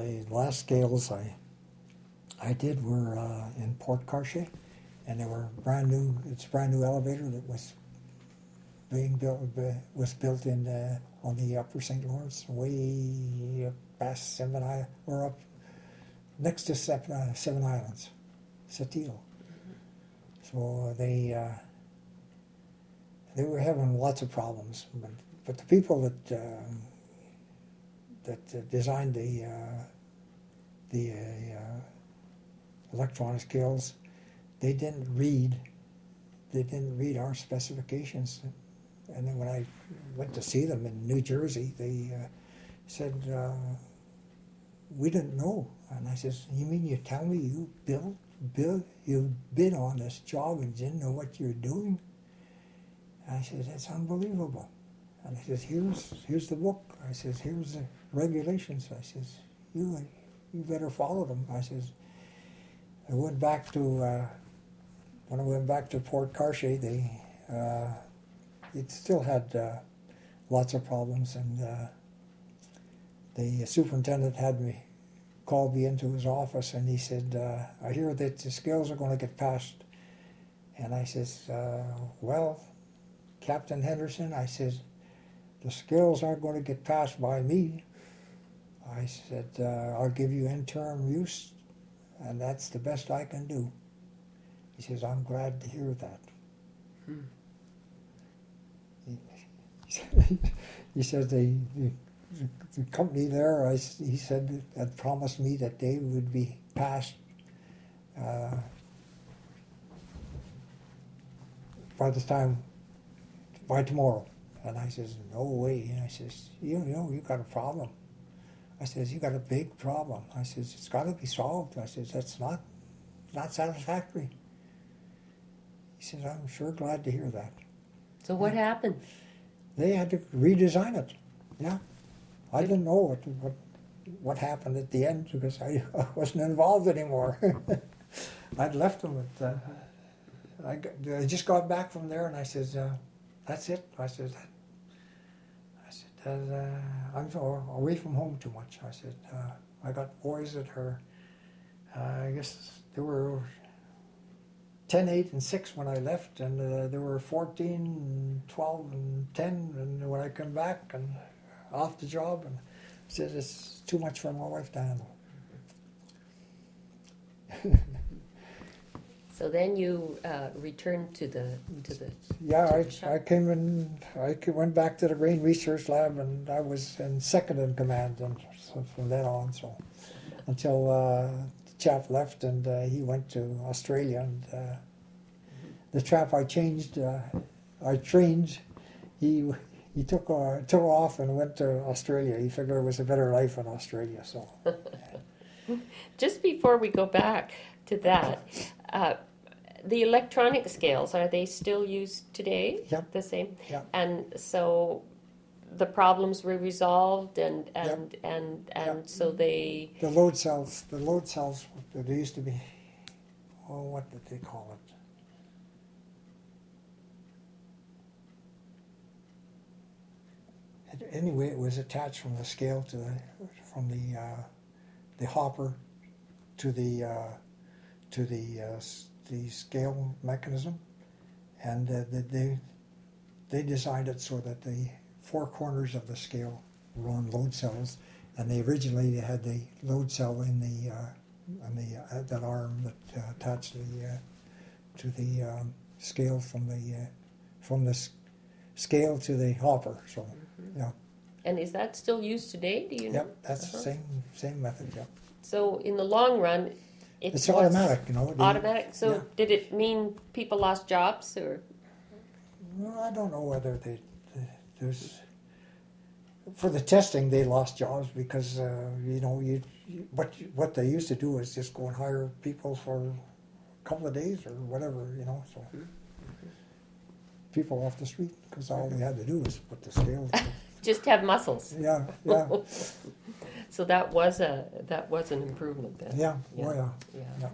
I did were in Port Cartier, and they were brand new. It's a brand new elevator that was being built in on the Upper St. Lawrence, way up past Seven Islands, or up next to Seven Islands, Seattle. So they were having lots of problems, but the people that designed the electronic scales, they didn't read our specifications. And then when I went to see them in New Jersey, they said, we didn't know. And I says, you mean you tell me you you bid on this job and didn't know what you're doing? And I said, that's unbelievable. And I says, here's the book. I says, here's the regulations. I says, you better follow them. I says, I went back to, when I went back to Port Cartier, it still had lots of problems, and the superintendent had me called me into his office, and he said, I hear that the scales are going to get passed. And I says, well, Captain Henderson, I says, the scales aren't going to get passed by me. I said, I'll give you interim use, and that's the best I can do. He says, I'm glad to hear that. He said the company there, he said, had promised me that they would be passed by tomorrow. And I says, no way. And I says, you got a problem. I says, you got a big problem. I says, it's got to be solved. I says, that's not satisfactory. He says, I'm sure glad to hear that. So what happened? They had to redesign it. Yeah, I didn't know what happened at the end because I wasn't involved anymore. I'd left them I just got back from there, and I said, that's it. I said, I'm away from home too much. I said, I got boys that are, I guess they were 10, 8, and 6 when I left, and there were 14, 12, and 10, and when I come back and off the job, and said it's too much for my wife to handle. So then you returned to the Yeah, I came in. I went back to the Grain Research Lab, and I was second in command, and so from then on, so until the chap left, and he went to Australia, and the chap I trained, he took off and went to Australia. He figured it was a better life in Australia. So, just before we go back to that. The electronic scales, are they still used today? Yep. The same? Yep. And so the problems were resolved and so they... The load cells, there used to be, what did they call it? Anyway, it was attached from the scale to the hopper to the scale mechanism, and they designed it so that the four corners of the scale were on load cells, and they originally had the load cell in that arm that attached to the scale from the scale to the hopper. So, yeah. And is that still used today? Do you know? Yep, that's the same method. Yep. So in the long run, it's automatic, Automatic. So yeah. Did it mean people lost jobs, or? Well, I don't know whether there's for the testing they lost jobs because what they used to do is just go and hire people for a couple of days or whatever, so people off the street because all they had to do was put the scales. Just have muscles. Yeah. So that was an improvement then. Yeah. Yeah. Oh, Yeah.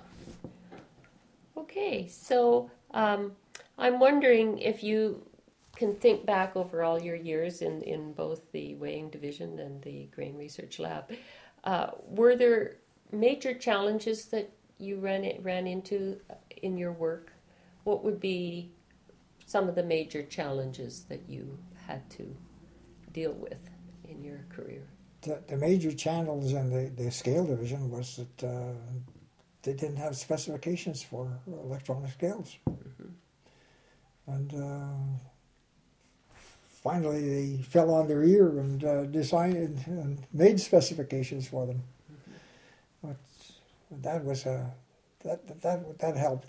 Okay, so I'm wondering if you can think back over all your years in both the weighing division and the grain research lab, were there major challenges that you ran into in your work? What would be some of the major challenges that you had to deal with in your career? The major channels in the scale division was that they didn't have specifications for electronic scales. And finally they fell on their ear and designed and made specifications for them. But that was that helped.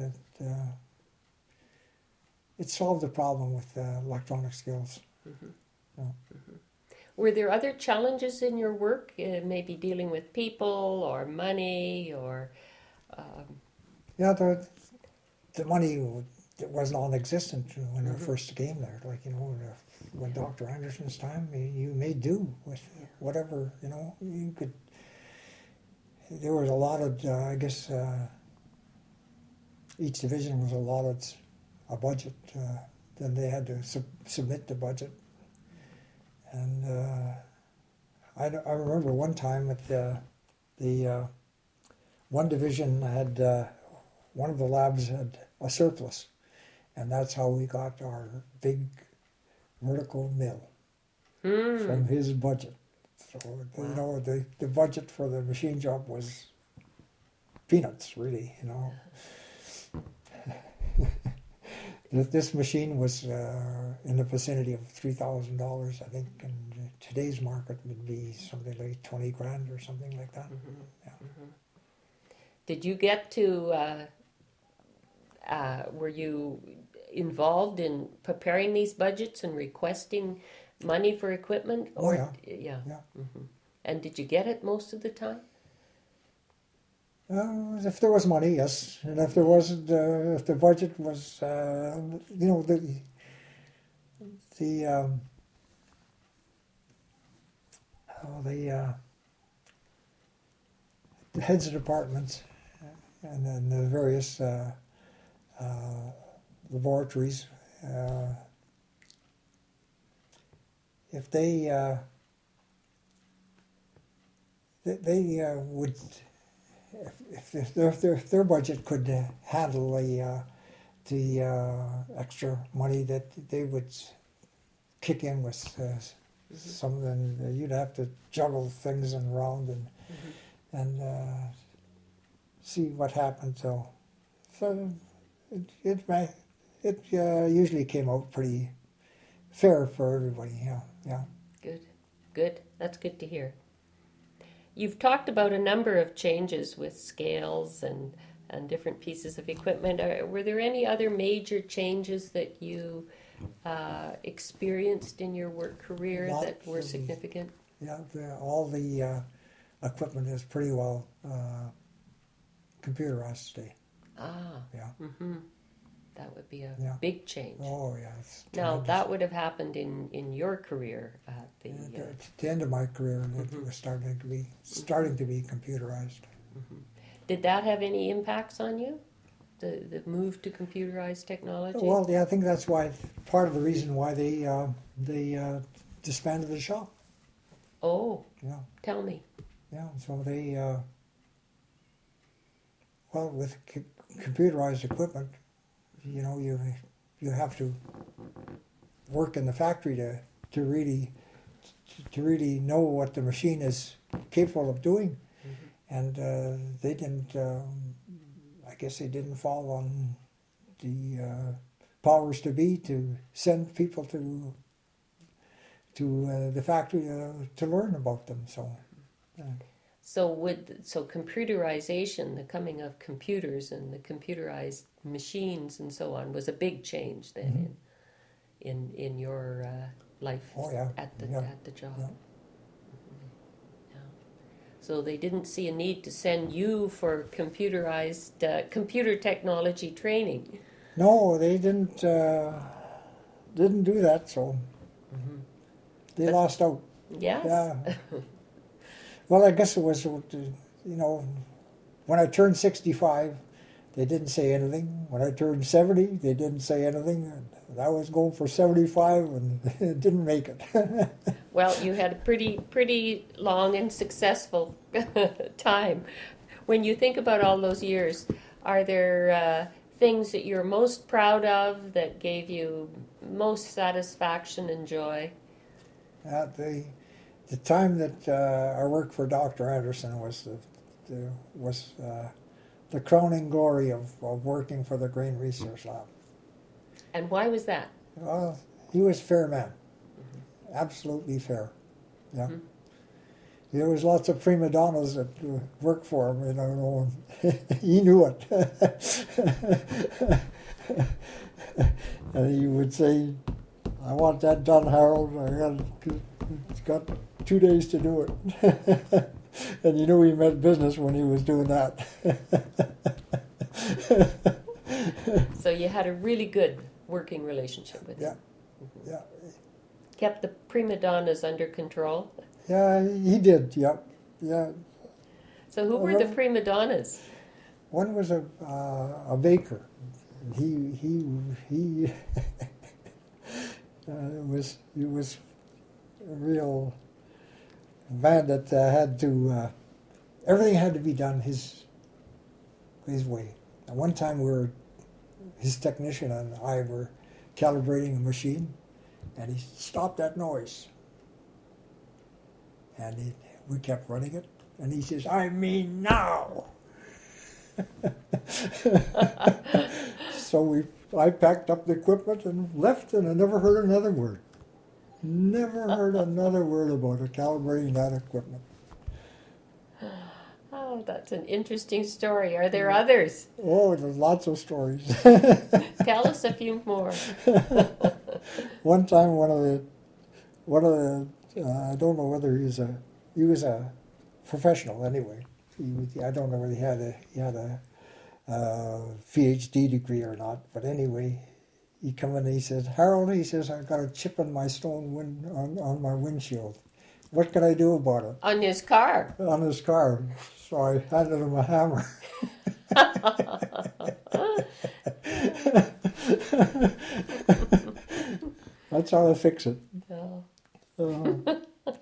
It solved the problem with electronic scales. Yeah. Were there other challenges in your work, maybe dealing with people or money or? Yeah, the money was non-existent when I first came there. Like, when Dr. Anderson's time, you made do with whatever, you could. There was allotted, I guess, each division was allotted a budget. Then they had to submit the budget. And I remember one time at the one division had, one of the labs had a surplus. And that's how we got our big vertical mill from his budget. So, Wow. the budget for the machine job was peanuts, really, This machine was in the vicinity of $3,000, I think, and today's market would be something like 20 grand or something like that. Yeah. Did you get to, were you involved in preparing these budgets and requesting money for equipment? Oh, yeah. Yeah. Yeah. And did you get it most of the time? If there was money, yes, and if there wasn't, if the budget was, the heads of departments and then the various laboratories, if they would. If their budget could handle the extra money that they would kick in with some, then you'd have to juggle things around and see what happened. So it usually came out pretty fair for everybody. Yeah. Good. That's good to hear. You've talked about a number of changes with scales and different pieces of equipment. Were there any other major changes that you experienced in your work career that were significant? Yeah, all the equipment is pretty well computerized today. Yeah. That would be a Yeah. big change. Oh, yeah. Now, that would have happened in your career at the... At the end of my career, it was starting to be computerized. Did that have any impacts on you? The move to computerized technology? Well, yeah, I think that's why part of the reason why they disbanded the shop. Oh, Yeah, tell me. yeah. So they with computerized equipment, you have to work in the factory to really know what the machine is capable of doing, and they didn't. I guess they didn't fall on the powers to be to send people to the factory to learn about them. So. So computerization, the coming of computers and the computerized machines and so on, was a big change then in your life at the job. Yeah. Yeah. So they didn't see a need to send you for computerized computer technology training. No, they didn't do that. So they lost out. Yes. Yeah. Well, I guess it was, when I turned 65, They didn't say anything. When I turned 70, they didn't say anything. And I was going for 75 and didn't make it. Well, you had a pretty long and successful time. When you think about all those years, are there things that you're most proud of that gave you most satisfaction and joy? The time that I worked for Dr. Anderson was the crowning glory of working for the Grain Research Lab. And why was that? Well, he was a fair man, absolutely fair. Yeah, there was lots of prima donnas that worked for him, you know, and he knew it. And he would say, "I want that done, Harold. It's got 2 days to do it." And you knew he meant business when he was doing that. So you had a really good working relationship with him. Yeah. Kept the prima donnas under control. Yeah, he did. Yep. Yeah. So who were the prima donnas? One was a baker. He he was a real man that had to everything had to be done his way. And one time his technician and I were calibrating a machine, and he stopped that noise. And we kept running it, and he says, "I mean now." So I packed up the equipment and left, and I never heard another word. Never heard another word about it, calibrating that equipment. Oh, that's an interesting story. Are there others? Oh, there's lots of stories. Tell us a few more. One time, one of the I don't know whether he was a professional anyway. I don't know whether he had a PhD degree or not, but anyway, he come in and he says, "Harold," he says, "I got a chip in my on my windshield. What can I do about it?" On his car. On his car. So I handed him a hammer. That's how I fix it. Oh. Uh,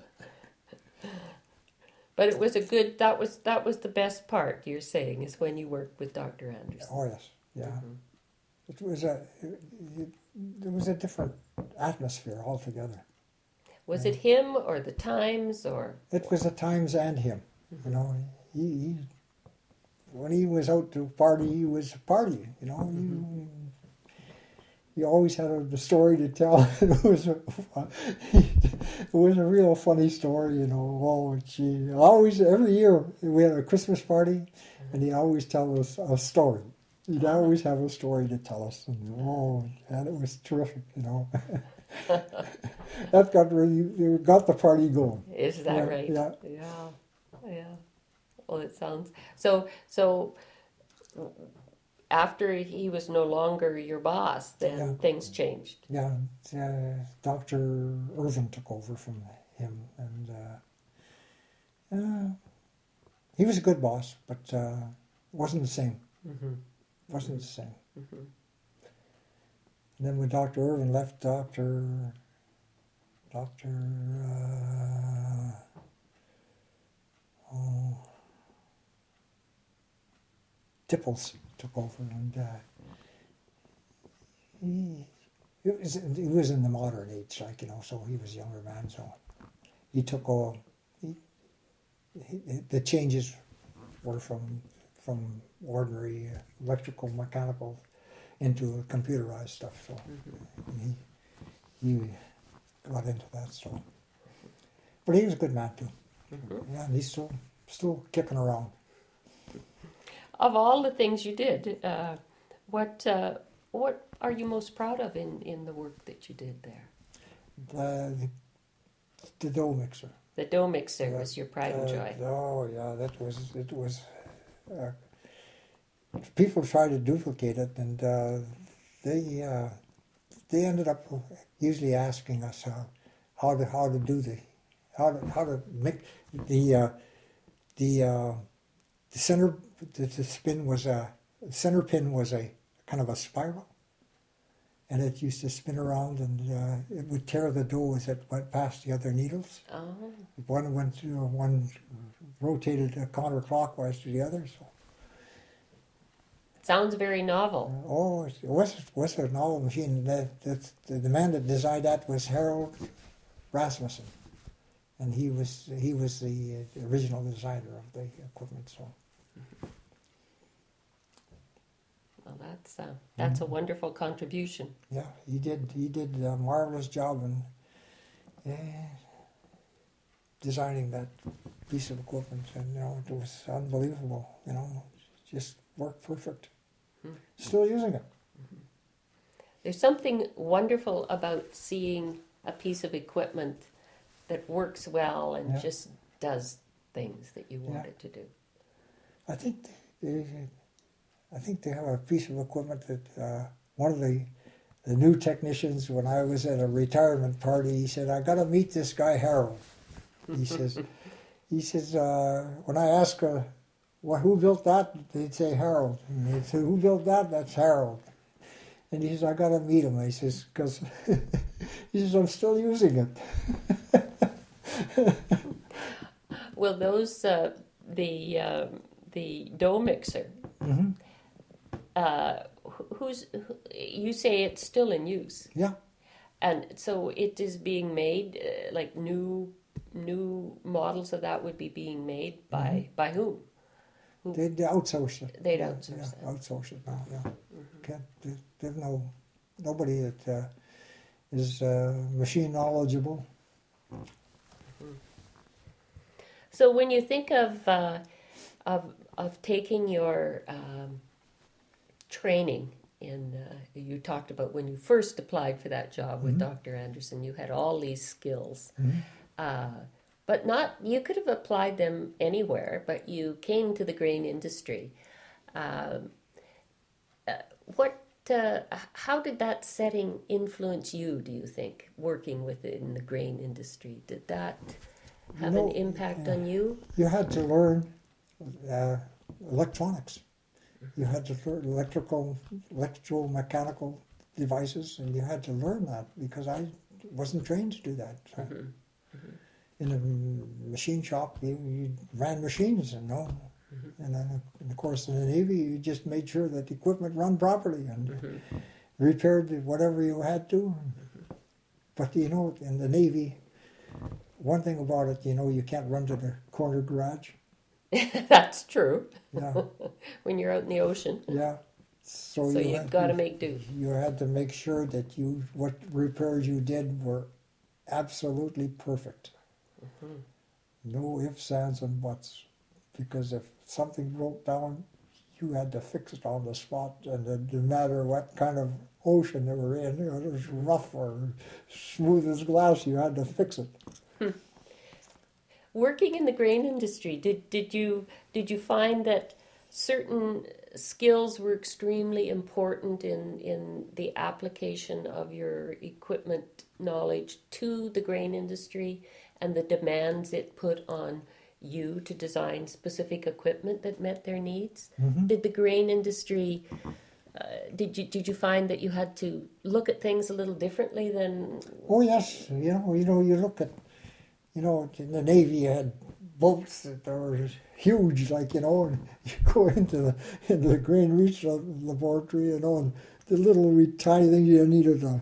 But it was that was the best part, you're saying, is when you worked with Dr. Anderson. Oh yes, yeah. It was a different atmosphere altogether. Was it him or the times or? It was the times and him. You know, he when he was out to party, he was partying. You know, he always had a story to tell. It was a real funny story. You know, oh gee, always every year we had a Christmas party, and he'd always tell us a story. He'd always have a story to tell us, and it was terrific. You know. That got the party going. Is that right? Yeah. Yeah. Well, it sounds so. After he was no longer your boss, then things changed. Yeah, Dr. Irvin took over from him, and he was a good boss, but wasn't the same. Wasn't the same. And then when Dr. Irvin left, Dr. Tipples took over, and he was in the modern age, like, you know, so he was a younger man, so he took all. The changes were from ordinary electrical, mechanical into computerized stuff, so he got into that stuff. But he was a good man too. Yeah, and he's still kicking around. Of all the things you did, what are you most proud of in the work that you did there? The dough mixer. The dough mixer was your pride and joy. Oh yeah, it was. People tried to duplicate it, and they ended up usually asking us how to make the center. The spin was a center pin was a kind of a spiral, and it used to spin around, and it would tear the dough as it went past the other needles. Oh, One went through, one rotated counterclockwise to the other. So, sounds very novel. it was a novel machine. The man that designed that was Harold Rasmussen, and he was the original designer of the equipment. So. Well, that's a wonderful contribution. Yeah, he did a marvelous job in designing that piece of equipment, and it was unbelievable. It just worked perfect. Still using it. There's something wonderful about seeing a piece of equipment that works well and just does things that you want it to do. I think they have a piece of equipment that one of the new technicians, when I was at a retirement party, he said, "I got to meet this guy Harold." He says, when I ask who built that, they'd say Harold. And they'd say, "Who built that?" "That's Harold." And he says, "I got to meet him." He says, "Because he says I'm still using it." Well, those the dough mixer. Mm-hmm. You say it's still in use, Yeah. and so it is being made. Like new models of that would be being made by whom? They'd outsource it. They'd outsource it. Outsource it now. Yeah. There's nobody that is machine knowledgeable. So when you think of taking your training in, you talked about when you first applied for that job with Dr. Anderson, you had all these skills, but you could have applied them anywhere, but you came to the grain industry. How did that setting influence you, do you think, working within the grain industry? Did that have an impact on you? You had to learn electronics. You had to learn electromechanical devices, and you had to learn that because I wasn't trained to do that. So in a machine shop, you ran machines, and then, of course, in the Navy, you just made sure that the equipment run properly and repaired whatever you had to. But, in the Navy, one thing about it, you can't run to the corner garage. That's true. Yeah. When you're out in the ocean. Yeah. So you've got to make do. You had to make sure that what repairs you did were absolutely perfect. No ifs, ands, and buts. Because if something broke down, you had to fix it on the spot, and it didn't matter what kind of ocean they were in. It was rough or smooth as glass, you had to fix it. Working in the grain industry, did you find that certain skills were extremely important in the application of your equipment knowledge to the grain industry and the demands it put on you to design specific equipment that met their needs? Did the grain industry, did you find that you had to look at things a little differently than? Oh yes, you look at, in the Navy you had boats that were huge, and you go into the grain research laboratory, and the little tiny things you needed a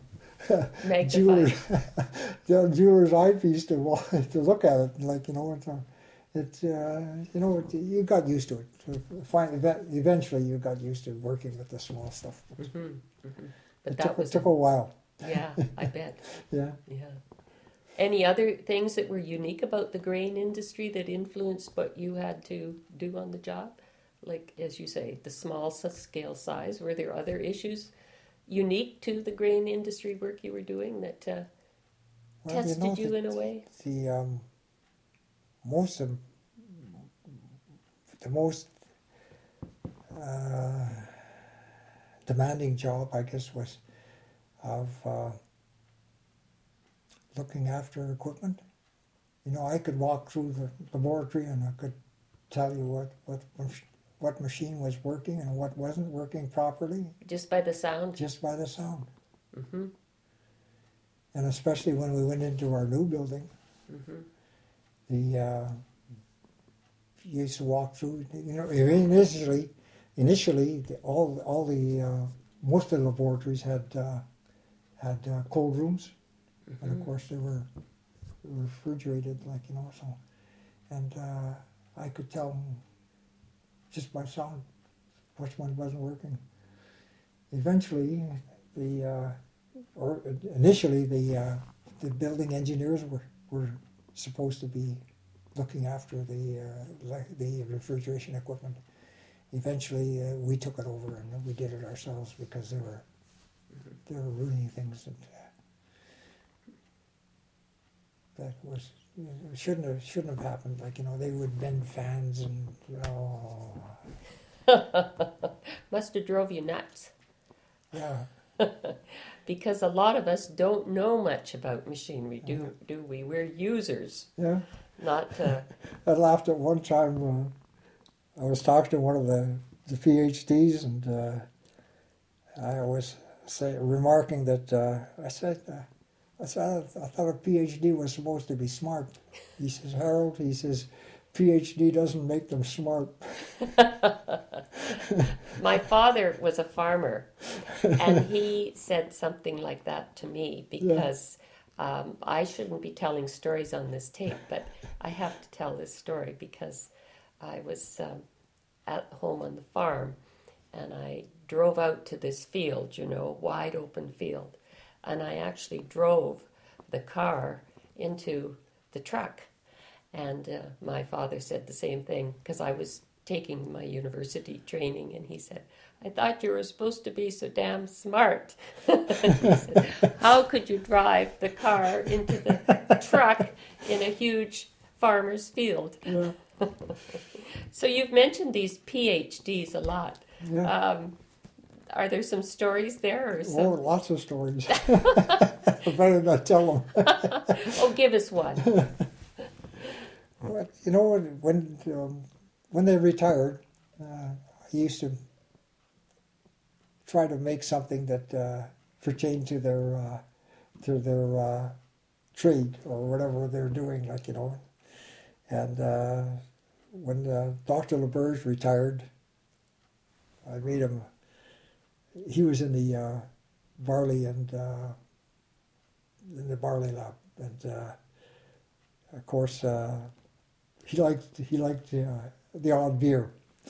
jeweler's eyepiece to look at it, you got used to it. Eventually, you got used to working with the small stuff. But it took a while. Yeah, I bet. Yeah. Any other things that were unique about the grain industry that influenced what you had to do on the job? Like, as you say, the small scale size. Were there other issues unique to the grain industry work you were doing that tested you in a way? The most demanding job, I guess, was of looking after equipment. I could walk through the laboratory and I could tell you what machine was working and what wasn't working properly Just by the sound? just by the sound. Mm-hmm. And especially when we went into our new building, Mm-hmm. the you used to walk through. You know, initially, most of the laboratories had cold rooms, and of course they were refrigerated, like so. And I could tell just by sound which one wasn't working. Eventually, initially the building engineers were supposed to be looking after the refrigeration equipment. Eventually, we took it over and we did it ourselves because they were ruining things that was shouldn't have happened. Like they would bend fans and Must have drove you nuts. Yeah. Because a lot of us don't know much about machinery, do we? We're users. Yeah. Not. I laughed at one time. I was talking to one of the PhDs, and I was remarking that I said, I thought a PhD was supposed to be smart. He says, Harold, he says, PhD doesn't make them smart. My father was a farmer, and he said something like that to me because I shouldn't be telling stories on this tape, but I have to tell this story because I was at home on the farm, and I drove out to this field, wide open field, and I actually drove the car into the truck. And my father said the same thing because I was taking my university training, and he said, I thought you were supposed to be so damn smart. He said, how could you drive the car into the truck in a huge farmer's field? Yeah. So you've mentioned these PhDs a lot. Yeah. Are there some stories there? Or some... Oh, lots of stories. I better not tell them. Oh, give us one. But, when they retired, I used to try to make something that pertained to their trade or whatever they're doing, And when Dr. LeBurge retired, I made him. He was in the barley and in the barley lab, and of course he liked the odd beer.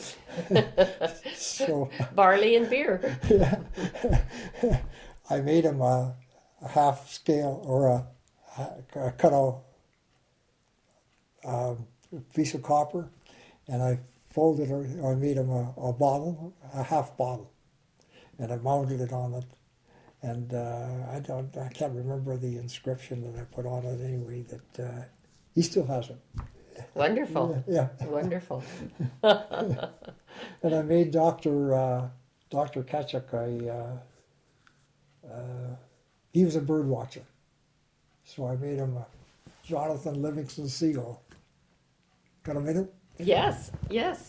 So Barley and beer. yeah, I made him a half scale or a cutout piece of copper, and I folded it. I made him a bottle, a half bottle, and I mounted it on it. And I can't remember the inscription that I put on it anyway. That he still has it. Wonderful. Yeah. Wonderful. And I made Dr. Ketchuk he was a bird watcher, so I made him a Jonathan Livingston seagull. Got a minute? Yes, yes.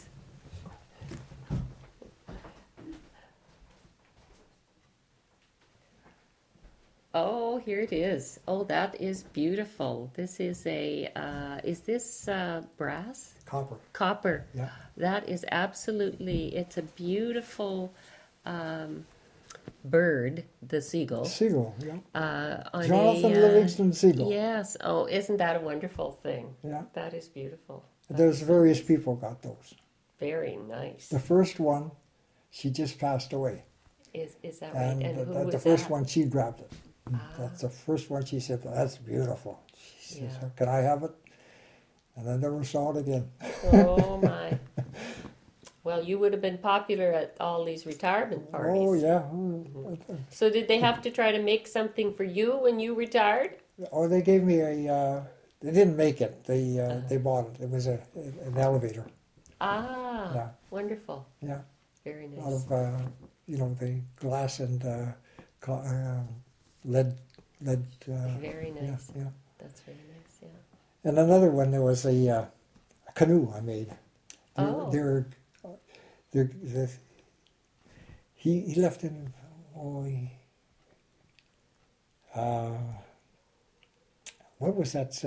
Oh, here it is. Oh, that is beautiful. This is is this brass? Copper. Copper. Yeah. That is absolutely, it's a beautiful bird, the seagull. Seagull, yeah. On Jonathan Livingston seagull. Yes. Oh, isn't that a wonderful thing? Yeah. That is beautiful. There's various people got those. Very nice. The first one, she just passed away. Is that right? And, And who was the first that? one, she grabbed it. That's the first one she said, that's beautiful. She says, Yeah. can I have it? And I never saw it again. Oh my. Well, you would have been popular at all these retirement parties. Oh, yeah. So did they have to try to make something for you when you retired? Oh, they gave me they didn't make it. They bought it. It was an elevator. Ah, Yeah. wonderful. Yeah. Very Out nice. of, the glass and lead. Very Yeah, nice. yeah. That's very nice, yeah. And another one, there was a canoe I made. Oh. They're the, he left in, what was that,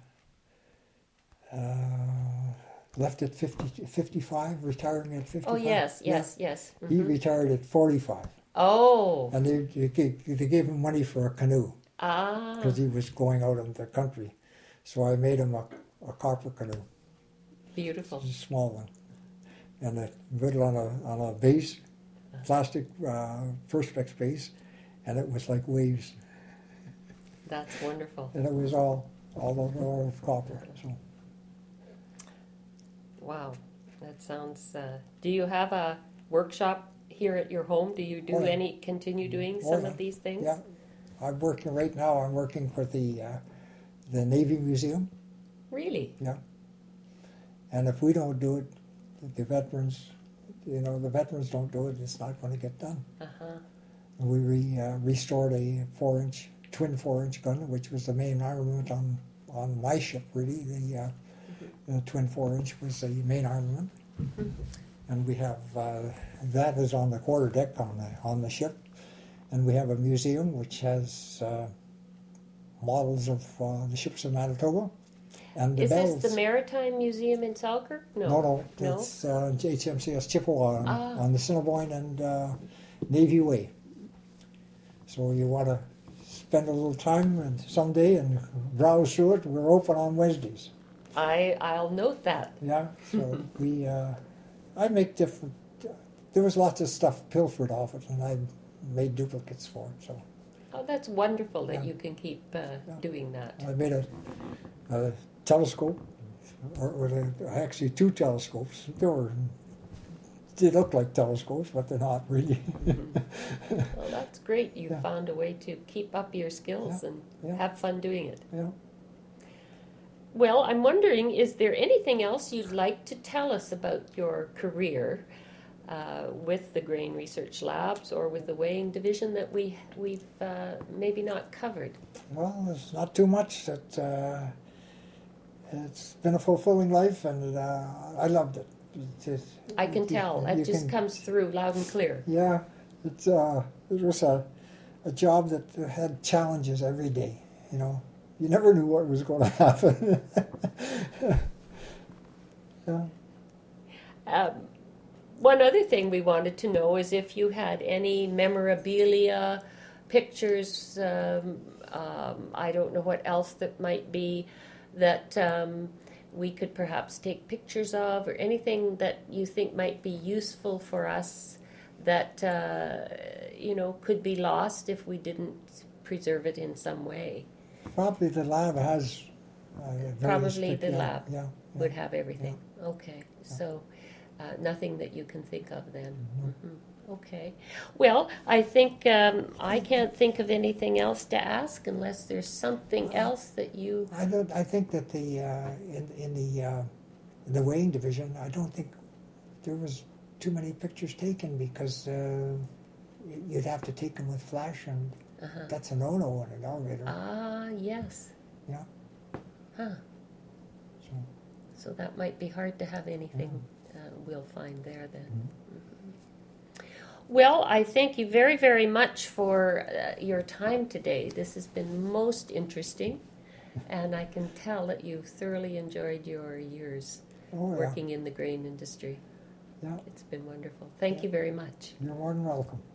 left at 55, retiring at 55? Oh, yes, Yeah. yes. He retired at 45. Oh. And they gave him money for a canoe Ah. because he was going out in the country. So I made him a copper canoe, Beautiful. a small one. And I put it on a base, plastic Perspex base, and it was like waves. That's wonderful. And it was all of copper. So Wow. That sounds... do you have a workshop here at your home? Do you do Oh, yeah. continue doing Oh, some yeah. of these things? yeah, I'm working for the Navy Museum. Really? Yeah. And if we don't do it, the veterans don't do it, it's not going to get done. Uh-huh. We restored a twin 4-inch gun, which was the main armament on my ship, really. The twin 4-inch was the main armament. And we have, that is on the quarterdeck on the ship. And we have a museum which has models of the ships of Manitoba. And the Is bells. this the Maritime Museum in Selkirk? No. It's HMCS Chippewa on the Assiniboine and Navy Way. So you want to spend a little time someday and browse through it. We're open on Wednesdays. I'll note that. Yeah, so I make different, there was lots of stuff pilfered off it, and I made duplicates for it, so. Oh, that's wonderful that Yeah. you can keep doing that. I made a telescope, actually 2 telescopes. They look like telescopes, but they're not really. Well, that's great. You Yeah. found a way to keep up your skills and Yeah. have fun doing it. Yeah. Well, I'm wondering, is there anything else you'd like to tell us about your career with the Grain Research Labs or with the weighing division that we've maybe not covered? Well, there's not too much. It's been a fulfilling life, and I loved it. I can tell. That just comes through loud and clear. Yeah, it was a job that had challenges every day. You never knew what was going to happen. Yeah. One other thing we wanted to know is if you had any memorabilia, pictures, I don't know what else that might be, that we could perhaps take pictures of, or anything that you think might be useful for us that, could be lost if we didn't preserve it in some way. Probably the lab has. Probably the lab yeah, would have everything. Okay, so nothing that you can think of then. Mm-hmm. Okay. Well, I think I can't think of anything else to ask unless there's something else that you. I think that in the weighing division, I don't think there was too many pictures taken because you'd have to take them with flash, and that's a no-no in an elevator. Ah, yes. Yeah. Huh. So that might be hard to have anything we'll find there then. Mm-hmm. Well, I thank you very, very much for your time today. This has been most interesting, and I can tell that you thoroughly enjoyed your years working in the grain industry. Yeah. It's been wonderful. Thank you very much. You're more than welcome.